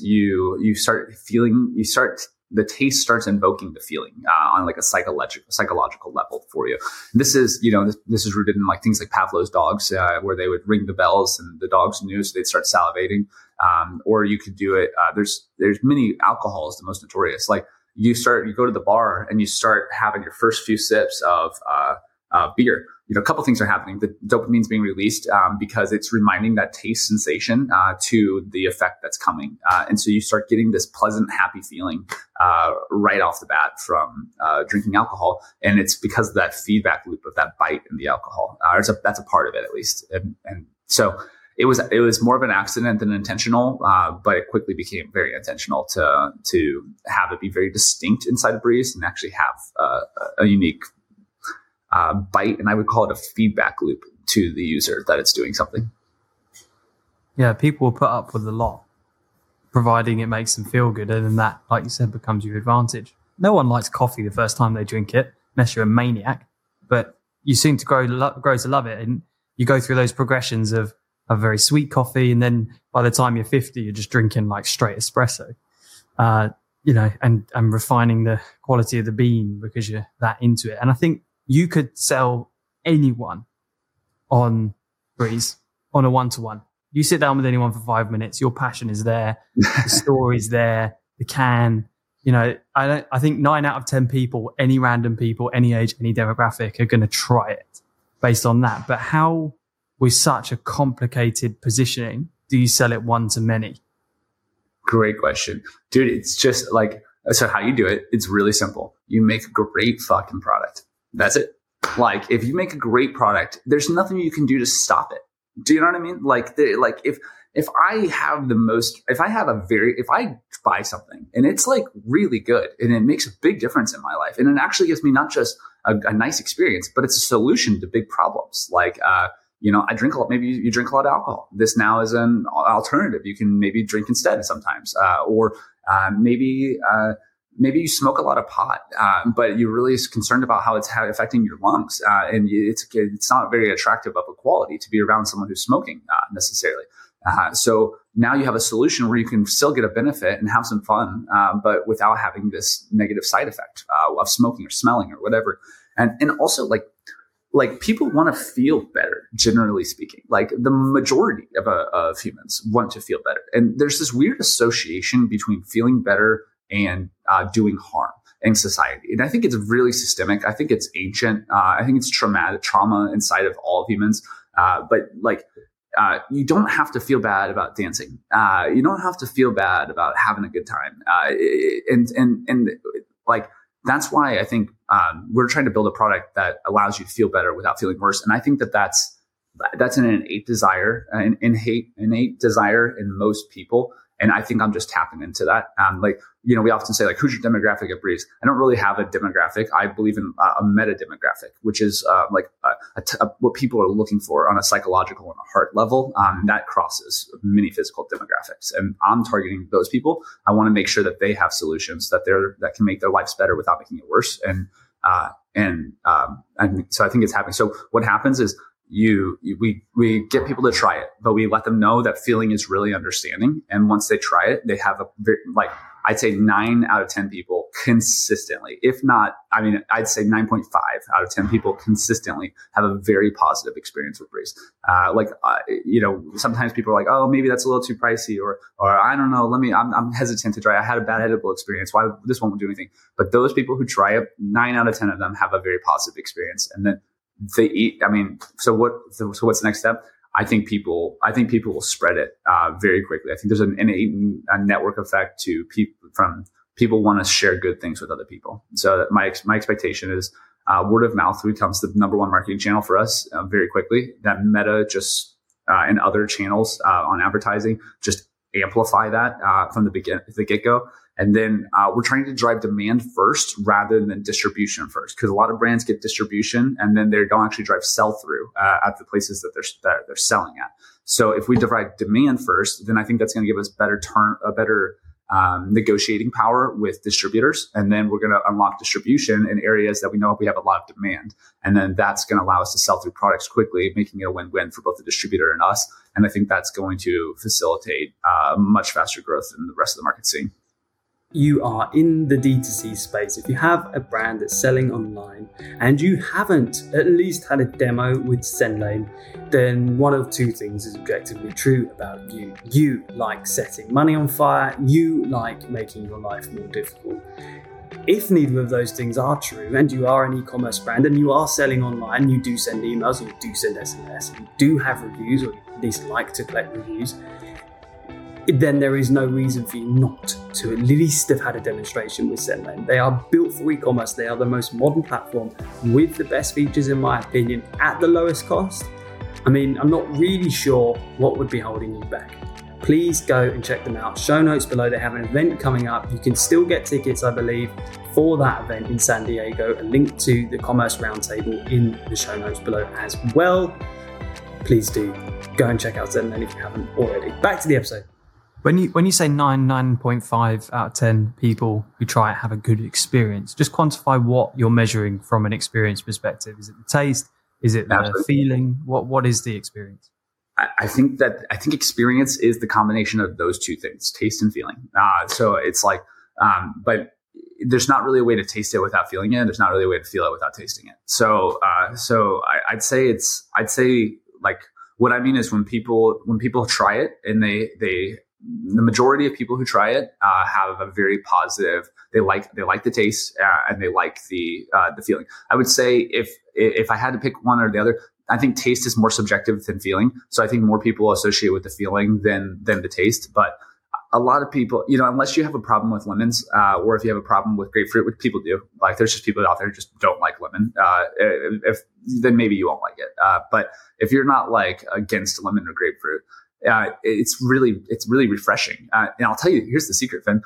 the taste starts invoking the feeling on like a psychological level for you. And this is rooted in like things like Pavlov's dogs, where they would ring the bells and the dogs knew, so they'd start salivating. Or you could do it. There's many alcohols, the most notorious. Like you go to the bar and you start having your first few sips of beer. A couple things are happening. The dopamine's being released because it's reminding that taste sensation to the effect that's coming. And so you start getting this pleasant, happy feeling right off the bat from drinking alcohol. And it's because of that feedback loop of that bite in the alcohol. That's a part of it, at least. And so it was more of an accident than intentional, but it quickly became very intentional to have it be very distinct inside of Breeze and actually have a unique bite, and I would call it a feedback loop to the user that it's doing something. Yeah, people will put up with a lot, providing it makes them feel good, and then that, like you said, becomes your advantage. No one likes coffee the first time they drink it, unless you're a maniac, but you seem to grow to love it, and you go through those progressions of a very sweet coffee, and then by the time you're 50, you're just drinking like straight espresso, and refining the quality of the bean because you're that into it. And I think you could sell anyone on Breeze on a one-to-one. You sit down with anyone for 5 minutes, your passion is there, the story's there, the can. I think 9 out of 10 people, any random people, any age, any demographic, are going to try it based on that. But how, with such a complicated positioning, do you sell it one to many? Great question, dude. It's just like, so how you do it, it's really simple. You make a great fucking product. That's it. Like, if you make a great product, there's nothing you can do to stop it. Do you know what I mean? Like, if I buy something and it's like really good and it makes a big difference in my life, and it actually gives me not just a nice experience, but it's a solution to big problems. Like, I drink a lot. Maybe you drink a lot of alcohol. This now is an alternative. You can maybe drink instead sometimes, or maybe you smoke a lot of pot, but you're really concerned about how it's affecting your lungs. And it's not very attractive of a quality to be around someone who's smoking necessarily. So now you have a solution where you can still get a benefit and have some fun, but without having this negative side effect of smoking or smelling or whatever. And also like people want to feel better, generally speaking. Like the majority of humans want to feel better. And there's this weird association between feeling better and doing harm in society. And I think it's really systemic. I think it's ancient. I think it's trauma inside of all humans. But you don't have to feel bad about dancing. You don't have to feel bad about having a good time. And that's why I think we're trying to build a product that allows you to feel better without feeling worse. And I think that's an innate desire, an innate desire in most people. And I think I'm just tapping into that. We often say, like, who's your demographic at Breeze? I don't really have a demographic. I believe in a meta demographic, which is what people are looking for on a psychological and a heart level. That crosses many physical demographics. And I'm targeting those people. I want to make sure that they have solutions that can make their lives better without making it worse. And so I think it's happening. So what happens is, we get people to try it, but we let them know that feeling is really understanding. And once they try it, they have I'd say 9 out of 10 people consistently, if not, I'd say 9.5 out of 10 people consistently have a very positive experience with Breeze. Sometimes people are like, oh, maybe that's a little too pricey, or I don't know, I'm hesitant to try. I had a bad edible experience. Why this one won't do anything? But those people who try it, 9 out of 10 of them have a very positive experience. And then they eat. So what's the next step? I think people will spread it very quickly. I think there's a network effect to people want to share good things with other people. So my expectation is word of mouth becomes the number one marketing channel for us very quickly. That Meta just and other channels on advertising just amplify that from the get-go. And then we're trying to drive demand first rather than distribution first, because a lot of brands get distribution and then they don't actually drive sell-through at the places that they're selling at. So if we drive demand first, then I think that's going to give us better negotiating power with distributors. And then we're going to unlock distribution in areas that we know we have a lot of demand. And then that's going to allow us to sell through products quickly, making it a win-win for both the distributor and us. And I think that's going to facilitate much faster growth than the rest of the market scene. You are in the D2C space. If you have a brand that's selling online and you haven't at least had a demo with SendLane, then one of two things is objectively true about you. You like setting money on fire. You like making your life more difficult. If neither of those things are true, and you are an e-commerce brand and you are selling online, you do send emails, you do send SMS, you do have reviews, or at least like to collect reviews, then there is no reason for you not to at least have had a demonstration with SendLane. They are built for e-commerce. They are the most modern platform with the best features, in my opinion, at the lowest cost. I'm not really sure what would be holding you back. Please go and check them out. Show notes below. They have an event coming up. You can still get tickets, I believe, for that event in San Diego. A link to the Commerce Roundtable in the show notes below as well. Please do go and check out SendLane if you haven't already. Back to the episode. When you say 9.5 out of 10 people who try it have a good experience, just quantify what you're measuring from an experience perspective. Is it the taste? Is it the feeling? What is the experience? I think experience is the combination of those two things, taste and feeling. So it's like, but there's not really a way to taste it without feeling it. There's not really a way to feel it without tasting it. So I'd say like what I mean is when people try it and the majority of people who try it have a very positive. They like the taste and they like the feeling. I would say if I had to pick one or the other, I think taste is more subjective than feeling. So I think more people associate with the feeling than the taste. But a lot of people, unless you have a problem with lemons or if you have a problem with grapefruit, which people do, like there's just people out there who just don't like lemon. Then maybe you won't like it. But if you're not like against lemon or grapefruit. It's really refreshing. And I'll tell you, here's the secret, Finn.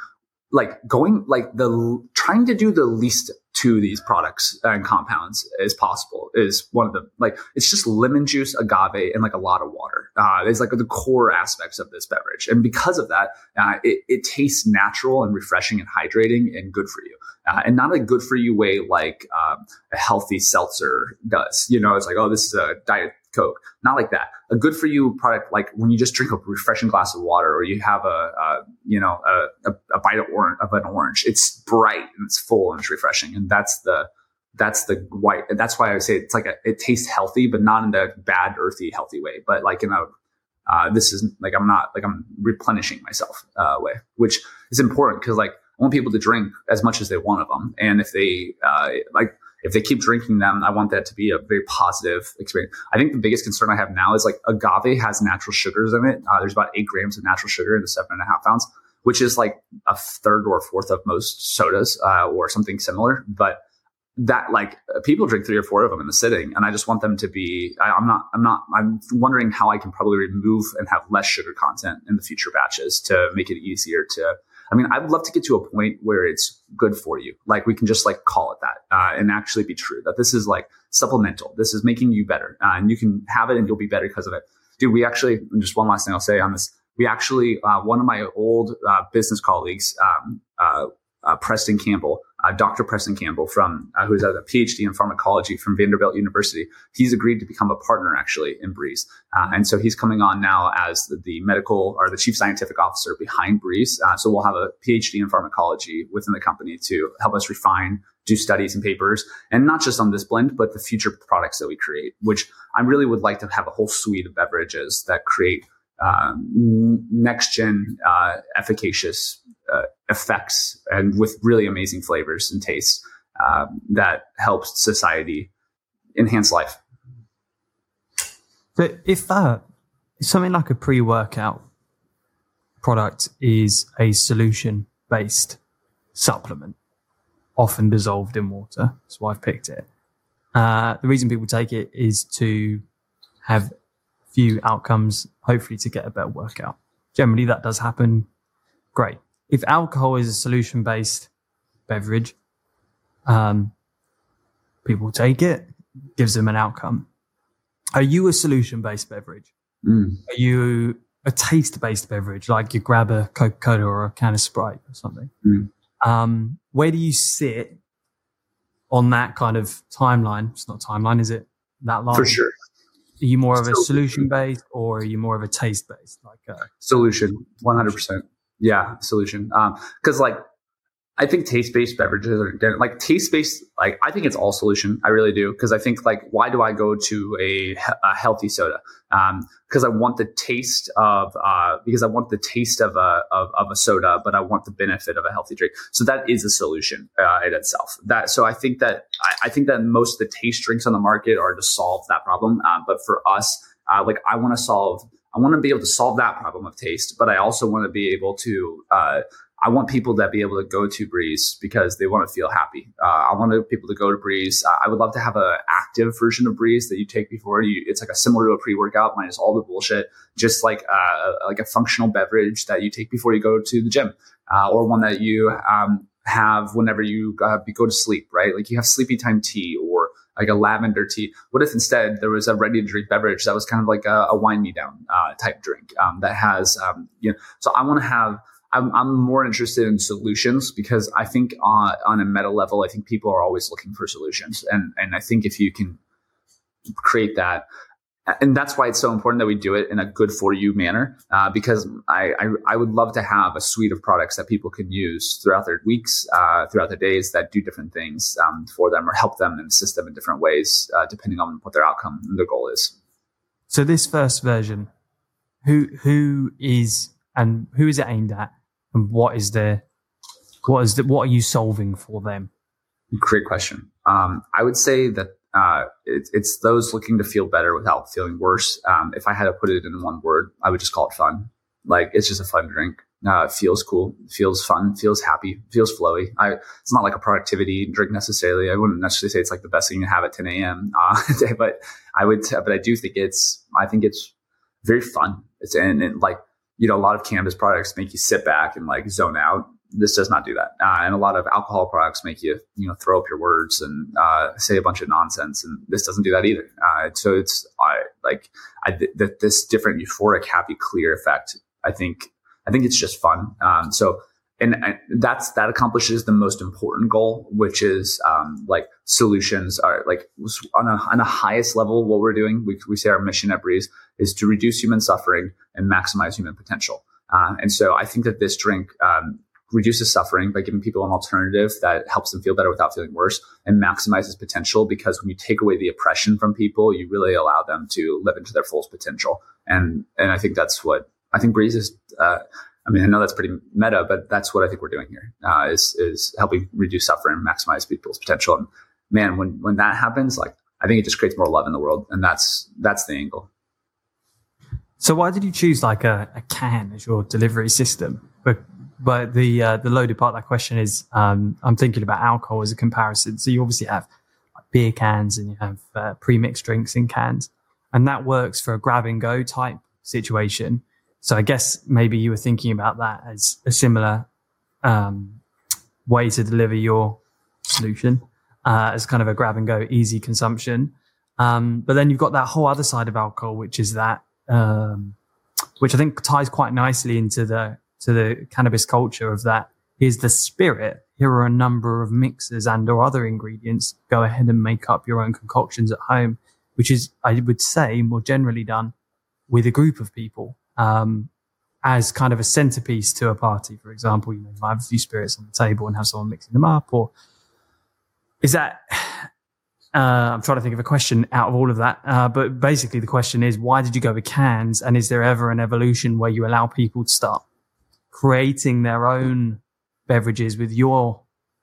Trying to do the least to these products and compounds as possible is one of the, it's just lemon juice, agave, and a lot of water. It's the core aspects of this beverage. And because of that, it tastes natural and refreshing and hydrating and good for you. And not a good for you way like a healthy seltzer does. It's like, oh, this is a Diet Coke. Not like that. A good for you product, like when you just drink a refreshing glass of water, or you have a bite of an orange. It's bright and it's full and it's refreshing, and that's the white. And that's why I would say it's it tastes healthy, but not in the bad earthy healthy way, but this is I'm replenishing myself way, which is important because I want people to drink as much as they want of them, and if they keep drinking them, I want that to be a very positive experience. I think the biggest concern I have now is agave has natural sugars in it. There's about 8 grams of natural sugar in the 7.5 ounce, which is like a third or a fourth of most sodas or something similar. But that people drink 3 or 4 of them in the sitting, and I just want them to be. I'm wondering how I can probably remove and have less sugar content in the future batches to make it easier to. I'd love to get to a point where it's good for you. We can just call it that and actually be true that this is supplemental. This is making you better and you can have it and you'll be better because of it. Dude, we actually, just one last thing I'll say on this. We actually, one of my old business colleagues, Preston Campbell, Dr. Preston Campbell who's a PhD in pharmacology from Vanderbilt University. He's agreed to become a partner actually in Breeze. And so he's coming on now as the medical or the chief scientific officer behind Breeze. So we'll have a PhD in pharmacology within the company to help us refine, do studies and papers, and not just on this blend, but the future products that we create, which I really would like to have a whole suite of beverages that create next gen efficacious effects and with really amazing flavors and tastes that helps society enhance life. So if something like a pre-workout product is a solution-based supplement, often dissolved in water, that's why I've picked it. The reason people take it is to have few outcomes, hopefully to get a better workout. Generally, that does happen. Great. If alcohol is a solution-based beverage, people take it, gives them an outcome. Are you a solution-based beverage? Are you a taste-based beverage, like you grab a Coca-Cola or a can of Sprite or something? Where do you sit on that kind of timeline? It's not a timeline, is it? That line? For sure. Are you more of a solution-based or are you more of a taste-based? Solution, 100%. Yeah, solution. Because I think taste-based beverages are taste-based. I think it's all solution. I really do. Because I think why do I go to a healthy soda? Because I want the taste of a soda, but I want the benefit of a healthy drink. So that is a solution in itself. So I think that most of the taste drinks on the market are to solve that problem. But for us, I want to be able to solve that problem of taste, but I also want to be able to. I want people to be able to go to Breeze because they want to feel happy. I want people to go to Breeze. I would love to have an active version of Breeze that you take before you. It's similar to a pre-workout minus all the bullshit, just like a functional beverage that you take before you go to the gym, or one that you have whenever you go to sleep, right? Like you have sleepy time tea or like a lavender tea. What if instead there was a ready to drink beverage that was kind of like a wine me down type drink that has, so I want to have. I'm more interested in solutions because I think on a meta level, I think people are always looking for solutions. And I think if you can create that, and that's why it's so important that we do it in a good for you manner, because I would love to have a suite of products that people can use throughout their weeks, throughout their days that do different things for them or help them and assist them in different ways, depending on what their outcome and their goal is. So this first version, who is it aimed at? And what are you solving for them? Great question. I would say that it's those looking to feel better without feeling worse. If I had to put it in one word, I would just call it fun. It's just a fun drink. It feels cool, feels fun, feels happy, feels flowy. It's not like a productivity drink necessarily. I wouldn't necessarily say it's like the best thing to have at 10 a.m. But I do think it's very fun. A lot of cannabis products make you sit back and zone out. This does not do that. And a lot of alcohol products make you, throw up your words and say a bunch of nonsense. And this doesn't do that either. So it's this different euphoric, happy, clear effect. I think it's just fun. And that accomplishes the most important goal, which is solutions are on a highest level. What we're doing, we say our mission at Breeze is to reduce human suffering and maximize human potential. And so I think that this drink reduces suffering by giving people an alternative that helps them feel better without feeling worse and maximizes potential, because when you take away the oppression from people, you really allow them to live into their fullest potential. And I think that's what I think Breeze is. I know that's pretty meta, but that's what I think we're doing here, is helping reduce suffering and maximize people's potential. And man, when that happens, I think it just creates more love in the world. And that's the angle. So why did you choose a can as your delivery system? But the loaded part of that question is, I'm thinking about alcohol as a comparison. So you obviously have beer cans and you have pre-mixed drinks in cans, and that works for a grab and go type situation. So I guess maybe you were thinking about that as a similar way to deliver your solution as kind of a grab and go, easy consumption. But then you've got that whole other side of alcohol, which is that, which I think ties quite nicely into the cannabis culture of that here's the spirit. Here are a number of mixers and or other ingredients. Go ahead and make up your own concoctions at home, which is, I would say, more generally done with a group of people, as kind of a centerpiece to a party. For example, you might have a few spirits on the table and have someone mixing them up, or is that, I'm trying to think of a question out of all of that. But basically the question is, why did you go with cans? And is there ever an evolution where you allow people to start creating their own beverages with your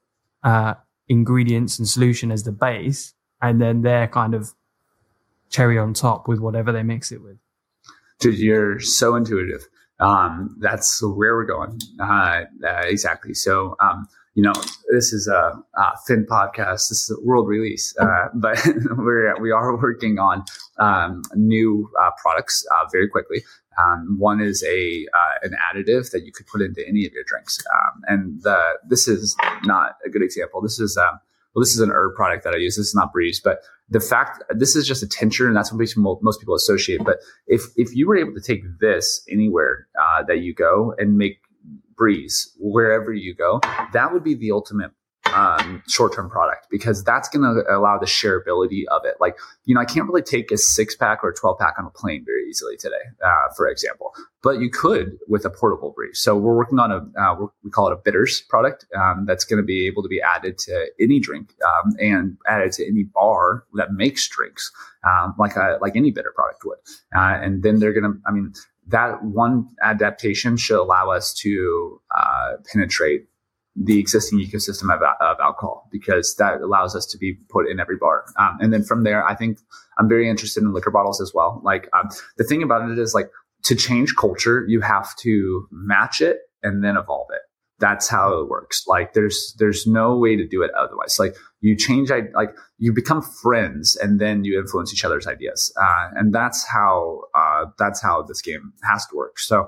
ingredients and solution as the base, and then they're kind of cherry on top with whatever they mix it with? Dude, you're so intuitive. That's where we're going. Exactly. So, this is a Fin podcast. This is a world release, but we are working on new products very quickly. One is an additive that you could put into any of your drinks, this is not a good example. This is an herb product that I use. This is not Breeze, but the fact this is just a tincture, and that's what most people associate. But if you were able to take this anywhere that you go and make Breeze wherever you go, that would be the ultimate short-term product, because that's going to allow the shareability of it. Like, I can't really take a 6-pack or a 12-pack on a plane very easily today, for example, but you could with a portable Breeze. So we're working on we call it a bitters product that's going to be able to be added to any drink and added to any bar that makes drinks, like any bitter product would. And then they're going to, that one adaptation should allow us to penetrate the existing ecosystem of alcohol, because that allows us to be put in every bar. And then from there, I think I'm very interested in liquor bottles as well. Like, the thing about it is, like, to change culture, you have to match it and then evolve it. That's how it works. Like, there's no way to do it otherwise. Like, you change, you become friends and then you influence each other's ideas. And that's how this game has to work. So,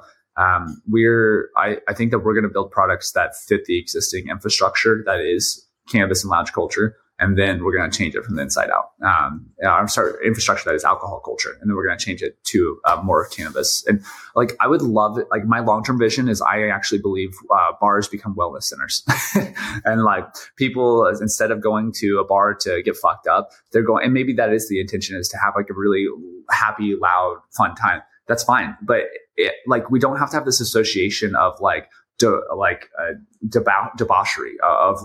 I think that we're going to build products that fit the existing infrastructure that is cannabis and lounge culture, and then we're going to change it from the inside out. Infrastructure that is alcohol culture, and then we're going to change it to more cannabis. And like, I would love it. Like, my long-term vision is I actually believe bars become wellness centers, and like, people, instead of going to a bar to get fucked up, they're going, and maybe that is the intention, is to have like a really happy, loud, fun time. That's fine, but we don't have to have this association of debauchery of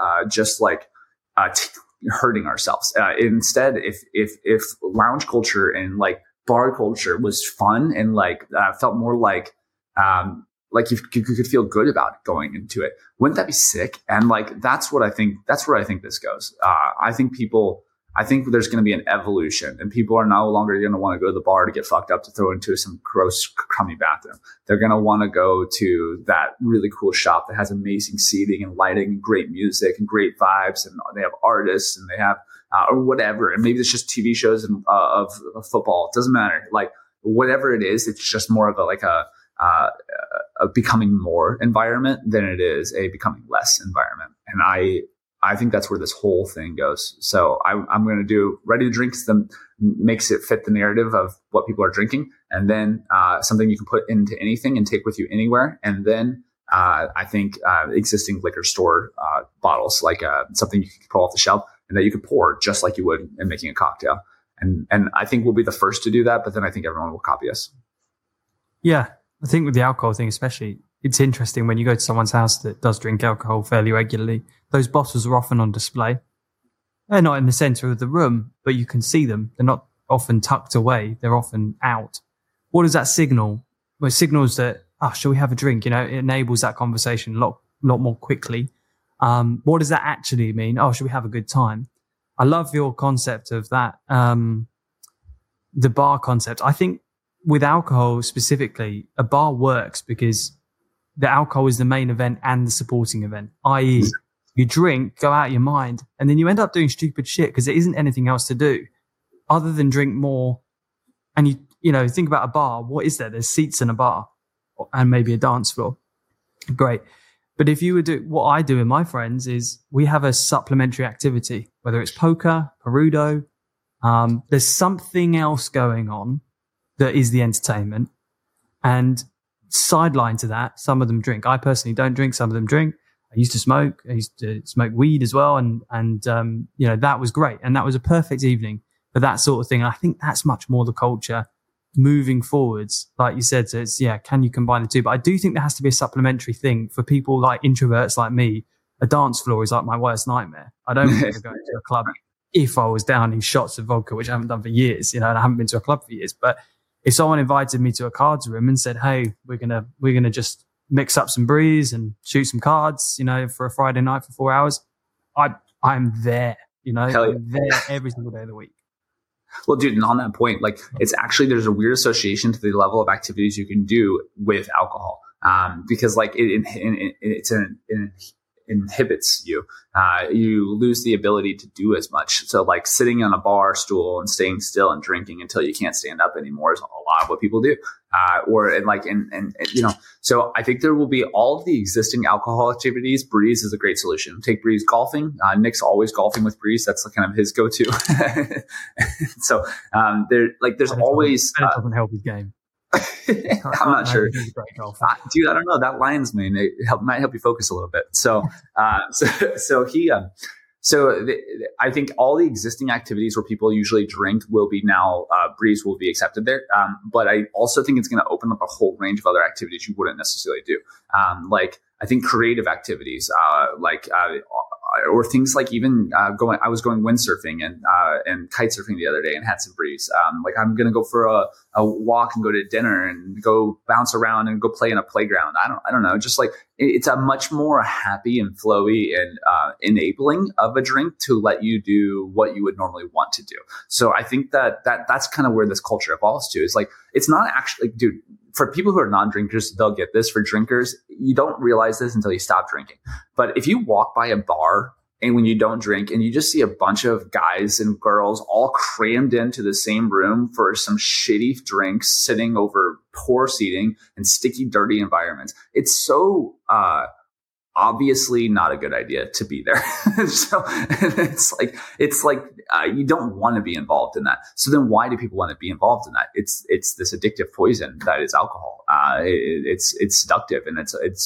hurting ourselves. Instead, if lounge culture and like bar culture was fun and felt more like you could feel good about going into it, wouldn't that be sick? And like, that's where I think this goes. I think there's going to be an evolution, and people are no longer going to want to go to the bar to get fucked up to throw into some gross, crummy bathroom. They're going to want to go to that really cool shop that has amazing seating and lighting and great music and great vibes, and they have artists and they have or whatever. And maybe it's just TV shows and of football. It doesn't matter. Like, whatever it is, it's just more of a becoming more environment than it is a becoming less environment. And I think that's where this whole thing goes. So I'm going to do ready to drink that makes it fit the narrative of what people are drinking. And then something you can put into anything and take with you anywhere. And then I think existing liquor store bottles, like something you can pull off the shelf and that you can pour just like you would in making a cocktail. And I think we'll be the first to do that, but then I think everyone will copy us. Yeah, I think with the alcohol thing especially, it's interesting when you go to someone's house that does drink alcohol fairly regularly. Those bottles are often on display. They're not in the center of the room, but you can see them. They're not often tucked away. They're often out. What does that signal? Well, it signals that, shall we have a drink? It enables that conversation a lot more quickly. What does that actually mean? Shall we have a good time? I love your concept of that. The bar concept. I think with alcohol specifically, a bar works because the alcohol is the main event and the supporting event, i.e. you drink, go out of your mind, and then you end up doing stupid shit because there isn't anything else to do other than drink more. And you think about a bar. What is there? There's seats in a bar and maybe a dance floor. Great. But if you would do what I do with my friends is we have a supplementary activity, whether it's poker, Perudo, there's something else going on that is the entertainment. And sideline to that, some of them drink. I personally don't drink. Some of them drink. I used to smoke. I used to smoke weed as well. And that was great. And that was a perfect evening for that sort of thing. And I think that's much more the culture moving forwards. Like you said, so it's, can you combine the two? But I do think there has to be a supplementary thing for people like introverts like me. A dance floor is like my worst nightmare. I don't want to go to a club if I was downing shots of vodka, which I haven't done for years, and I haven't been to a club for years. But if someone invited me to a cards room and said, hey, we're gonna just mix up some breeze and shoot some cards, for a Friday night for 4 hours, I'm there, I'm there every single day of the week. Well, dude, and on that point, like it's actually, there's a weird association to the level of activities you can do with alcohol. Because like it inhibits you. You lose the ability to do as much. So like sitting on a bar stool and staying still and drinking until you can't stand up anymore is a lot of what people do. So I think there will be all of the existing alcohol activities. Breeze is a great solution. Take Breeze golfing. Nick's always golfing with Breeze. That's kind of his go-to. So there's always that doesn't help his game. I'm not sure, dude. I don't know. That lion's mane might help you focus a little bit. I think all the existing activities where people usually drink will be now Breeze will be accepted there. But I also think it's going to open up a whole range of other activities you wouldn't necessarily do. I think creative activities, or things like even I was going windsurfing and kite surfing the other day and had some Breeze. I'm going to go for a walk and go to dinner and go bounce around and go play in a playground. I don't know. Just like it's a much more happy and flowy and enabling of a drink to let you do what you would normally want to do. So I think that's kind of where this culture evolves to. It's like, it's not actually, dude, for people who are non-drinkers, they'll get this. For drinkers, you don't realize this until you stop drinking. But if you walk by a bar and when you don't drink and you just see a bunch of guys and girls all crammed into the same room for some shitty drinks, sitting over poor seating and sticky, dirty environments, it's so obviously not a good idea to be there. So it's like you don't want to be involved in that. So then why do people want to be involved in that? It's this addictive poison that is alcohol. It's seductive, and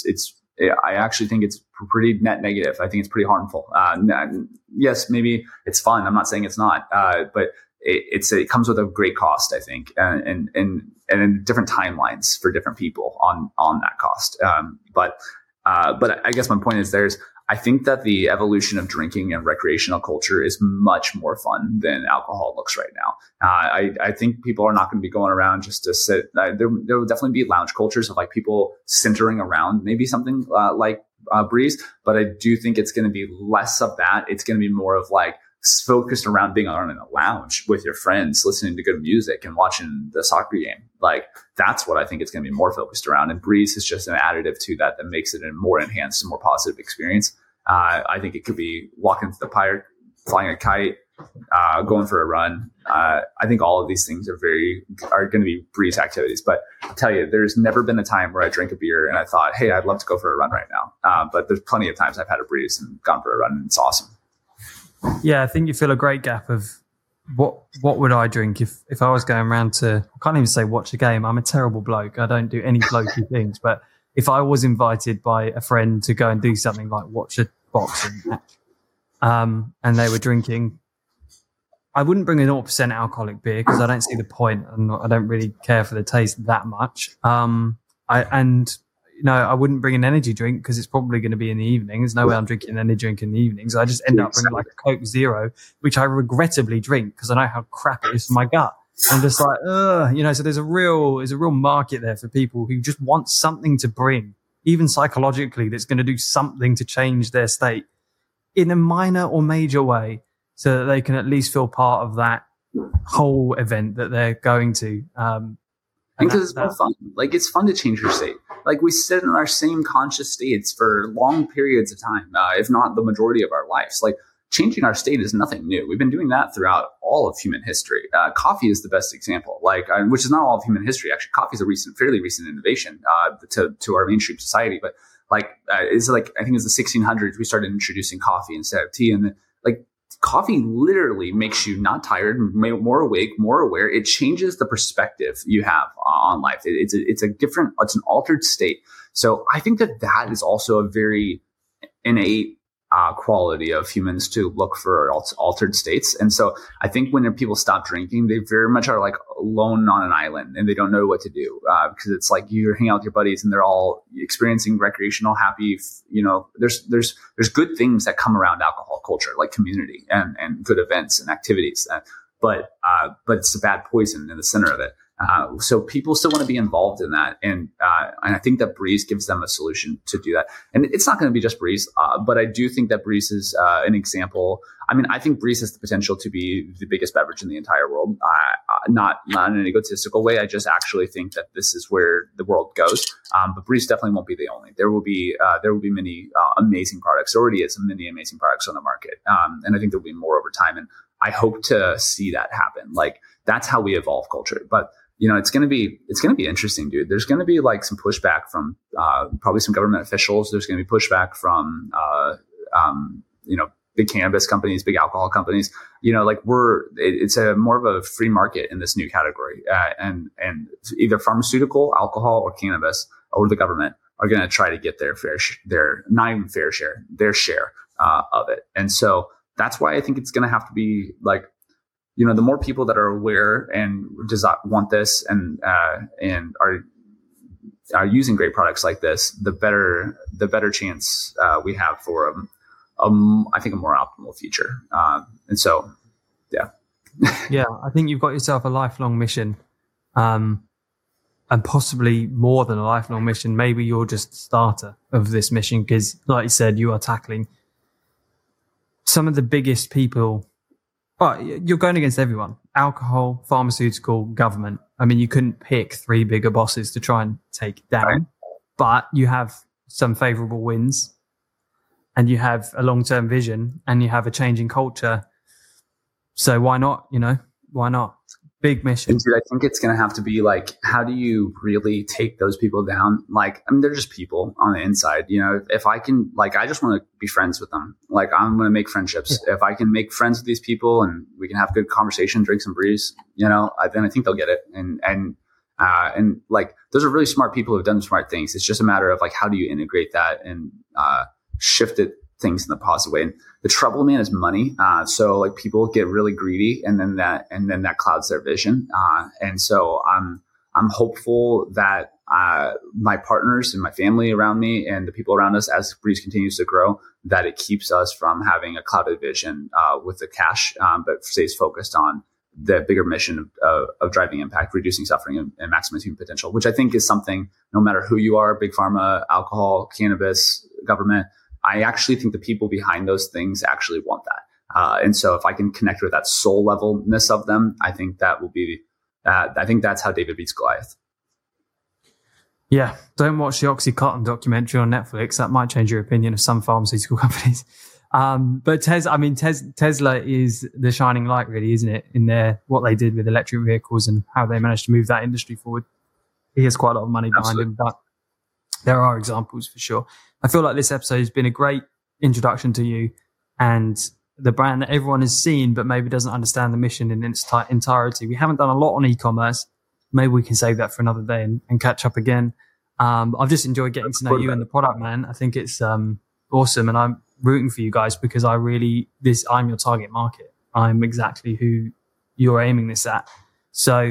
I actually think it's pretty net negative. I think it's pretty harmful. Yes, maybe it's fun. I'm not saying it's not, but it comes with a great cost, I think, and in different timelines for different people on that cost. But I guess my point is I think that the evolution of drinking and recreational culture is much more fun than alcohol looks right now. I think people are not going to be going around just to sit. There will definitely be lounge cultures of like people centering around maybe something like Breeze, but I do think it's going to be less of that. It's going to be more of like focused around being around in a lounge with your friends, listening to good music and watching the soccer game. Like that's what I think it's going to be more focused around. And Breeze is just an additive to that makes it a more enhanced and more positive experience. I think it could be walking to the pier, flying a kite, going for a run. I think all of these things are going to be Breeze activities. But I'll tell you, there's never been a time where I drank a beer and I thought, hey, I'd love to go for a run right now. But there's plenty of times I've had a Breeze and gone for a run, and it's awesome. Yeah, I think you fill a great gap of what would I drink if I was going around to, I can't even say watch a game. I'm a terrible bloke. I don't do any blokey things. But if I was invited by a friend to go and do something like watch a boxing match, and they were drinking, I wouldn't bring a 0% alcoholic beer because I don't see the point, and I don't really care for the taste that much. I wouldn't bring an energy drink because it's probably going to be in the evening. There's no way I'm drinking an energy drink in the evening. So I just end up bringing like a Coke Zero, which I regrettably drink because I know how crap it is for my gut. I'm just like, so there's a real market there for people who just want something to bring, even psychologically, that's going to do something to change their state in a minor or major way so that they can at least feel part of that whole event that they're going to. Because it's more fun. Like, it's fun to change your state. Like, we sit in our same conscious states for long periods of time, if not the majority of our lives. Like, changing our state is nothing new. We've been doing that throughout all of human history. Coffee is the best example, which is not all of human history. Actually, coffee is a fairly recent innovation to our mainstream society. But I think it was the 1600s we started introducing coffee instead of tea, and coffee literally makes you not tired, more awake, more aware. It changes the perspective you have on life. It's an altered state. So I think that is also a very innate quality of humans to look for altered states. And so I think when people stop drinking, they very much are like alone on an island and they don't know what to do, because it's like you're hanging out with your buddies and they're all experiencing recreational, happy, there's good things that come around alcohol culture, like community and good events and activities. But it's the bad poison in the center of it. So people still want to be involved in that. And I think that Breeze gives them a solution to do that. And it's not going to be just Breeze, but I do think that Breeze is an example. I mean, I think Breeze has the potential to be the biggest beverage in the entire world. Not in an egotistical way. I just actually think that this is where the world goes. But Breeze definitely won't be the only. There will be many amazing products. There already is many amazing products on the market. And I think there'll be more over time. And I hope to see that happen. Like, that's how we evolve culture. But it's going to be interesting, dude. There's going to be like some pushback from probably some government officials. There's going to be pushback from big cannabis companies, big alcohol companies. It's a more of a free market in this new category, and either pharmaceutical, alcohol, or cannabis, or the government are going to try to get their share of it. And so that's why I think it's going to have to be like, the more people that are aware and want this and are using great products like this, the better chance we have for I think a more optimal future. And so, yeah. Yeah, I think you've got yourself a lifelong mission, and possibly more than a lifelong mission. Maybe you're just the starter of this mission because, like you said, you are tackling some of the biggest people. Well, you're going against everyone: alcohol, pharmaceutical, government. I mean, you couldn't pick three bigger bosses to try and take down, right. But you have some favorable wins, and you have a long-term vision, and you have a changing culture. So why not? Why not? Big mission. Dude, I think it's going to have to be like, how do you really take those people down? Like, I mean, they're just people on the inside. If I can, like, I just want to be friends with them. Like, I'm going to make friendships. Yeah. If I can make friends with these people and we can have good conversation, drink some breeze, then I think they'll get it. And like, those are really smart people who've done smart things. It's just a matter of like, how do you integrate that and shift things in the positive way? And the trouble, man, is money. So like people get really greedy, and then that clouds their vision. And so I'm hopeful that my partners and my family around me and the people around us, as Breeze continues to grow, that it keeps us from having a clouded vision with the cash, but stays focused on the bigger mission of driving impact, reducing suffering, and maximizing human potential, which I think is something, no matter who you are, big pharma, alcohol, cannabis, government, I actually think the people behind those things actually want that. And so if I can connect with that soul levelness of them, I think that will be, I think that's how David beats Goliath. Yeah. Don't watch the OxyContin documentary on Netflix. That might change your opinion of some pharmaceutical companies. But Tesla is the shining light, really, isn't it? In what they did with electric vehicles and how they managed to move that industry forward. He has quite a lot of money behind him, but there are examples for sure. I feel like this episode has been a great introduction to you and the brand that everyone has seen, but maybe doesn't understand the mission in its entirety. We haven't done a lot on e-commerce. Maybe we can save that for another day and catch up again. I've just enjoyed getting to know you and the product, man. I think it's awesome, and I'm rooting for you guys because I'm your target market. I'm exactly who you're aiming this at. So,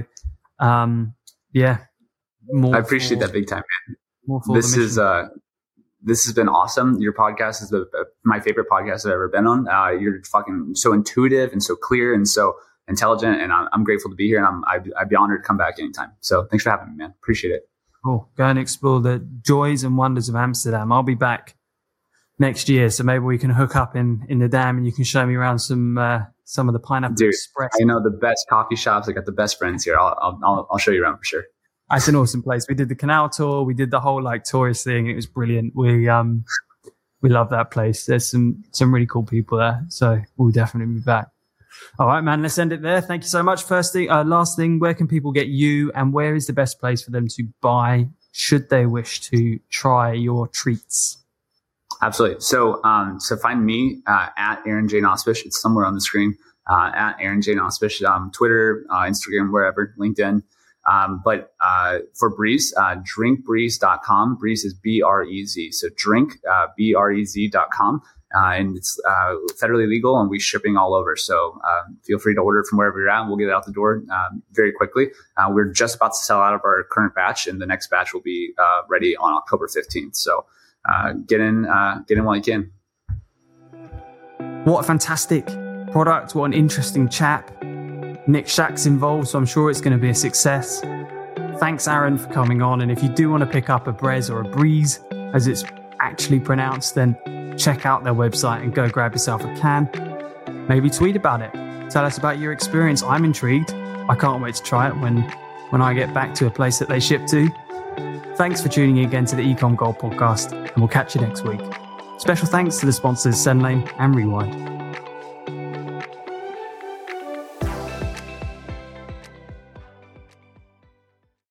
yeah. I appreciate that big time, man. This has been awesome. Your podcast is my favorite podcast I've ever been on. You're fucking so intuitive and so clear and so intelligent, and I'm grateful to be here. And I'd be honored to come back anytime. So thanks for having me, man. Appreciate it. Cool. Go and explore the joys and wonders of Amsterdam. I'll be back next year, so maybe we can hook up in the dam, and you can show me around some of the Pineapple Express. I know the best coffee shops. I got the best friends here. I'll show you around for sure. It's an awesome place. We did the canal tour. We did the whole like tourist thing. It was brilliant. We love that place. There's some really cool people there. So we'll definitely be back. All right, man. Let's end it there. Thank you so much. Last thing, where can people get you, and where is the best place for them to buy should they wish to try your treats? Absolutely. So find me at Aaron J. Nospish. It's somewhere on the screen. At Aaron J. Nospish, Twitter, Instagram, wherever, LinkedIn. But for Breeze, drinkbreeze.com. Breeze is BREZ. So drink, BREZ.com. And it's federally legal, and we're shipping all over. So feel free to order from wherever you're at, and we'll get it out the door very quickly. We're just about to sell out of our current batch, and the next batch will be ready on October 15th. So get in while you can. What a fantastic product. What an interesting chap. Nick Shack's involved, so I'm sure it's going to be a success. Thanks, Aaron, for coming on. And if you do want to pick up a Brez or a Breeze, as it's actually pronounced, then check out their website and go grab yourself a can. Maybe tweet about it. Tell us about your experience. I'm intrigued. I can't wait to try it when I get back to a place that they ship to. Thanks for tuning in again to the Ecom Gold podcast, and we'll catch you next week. Special thanks to the sponsors Zenlane and Rewind.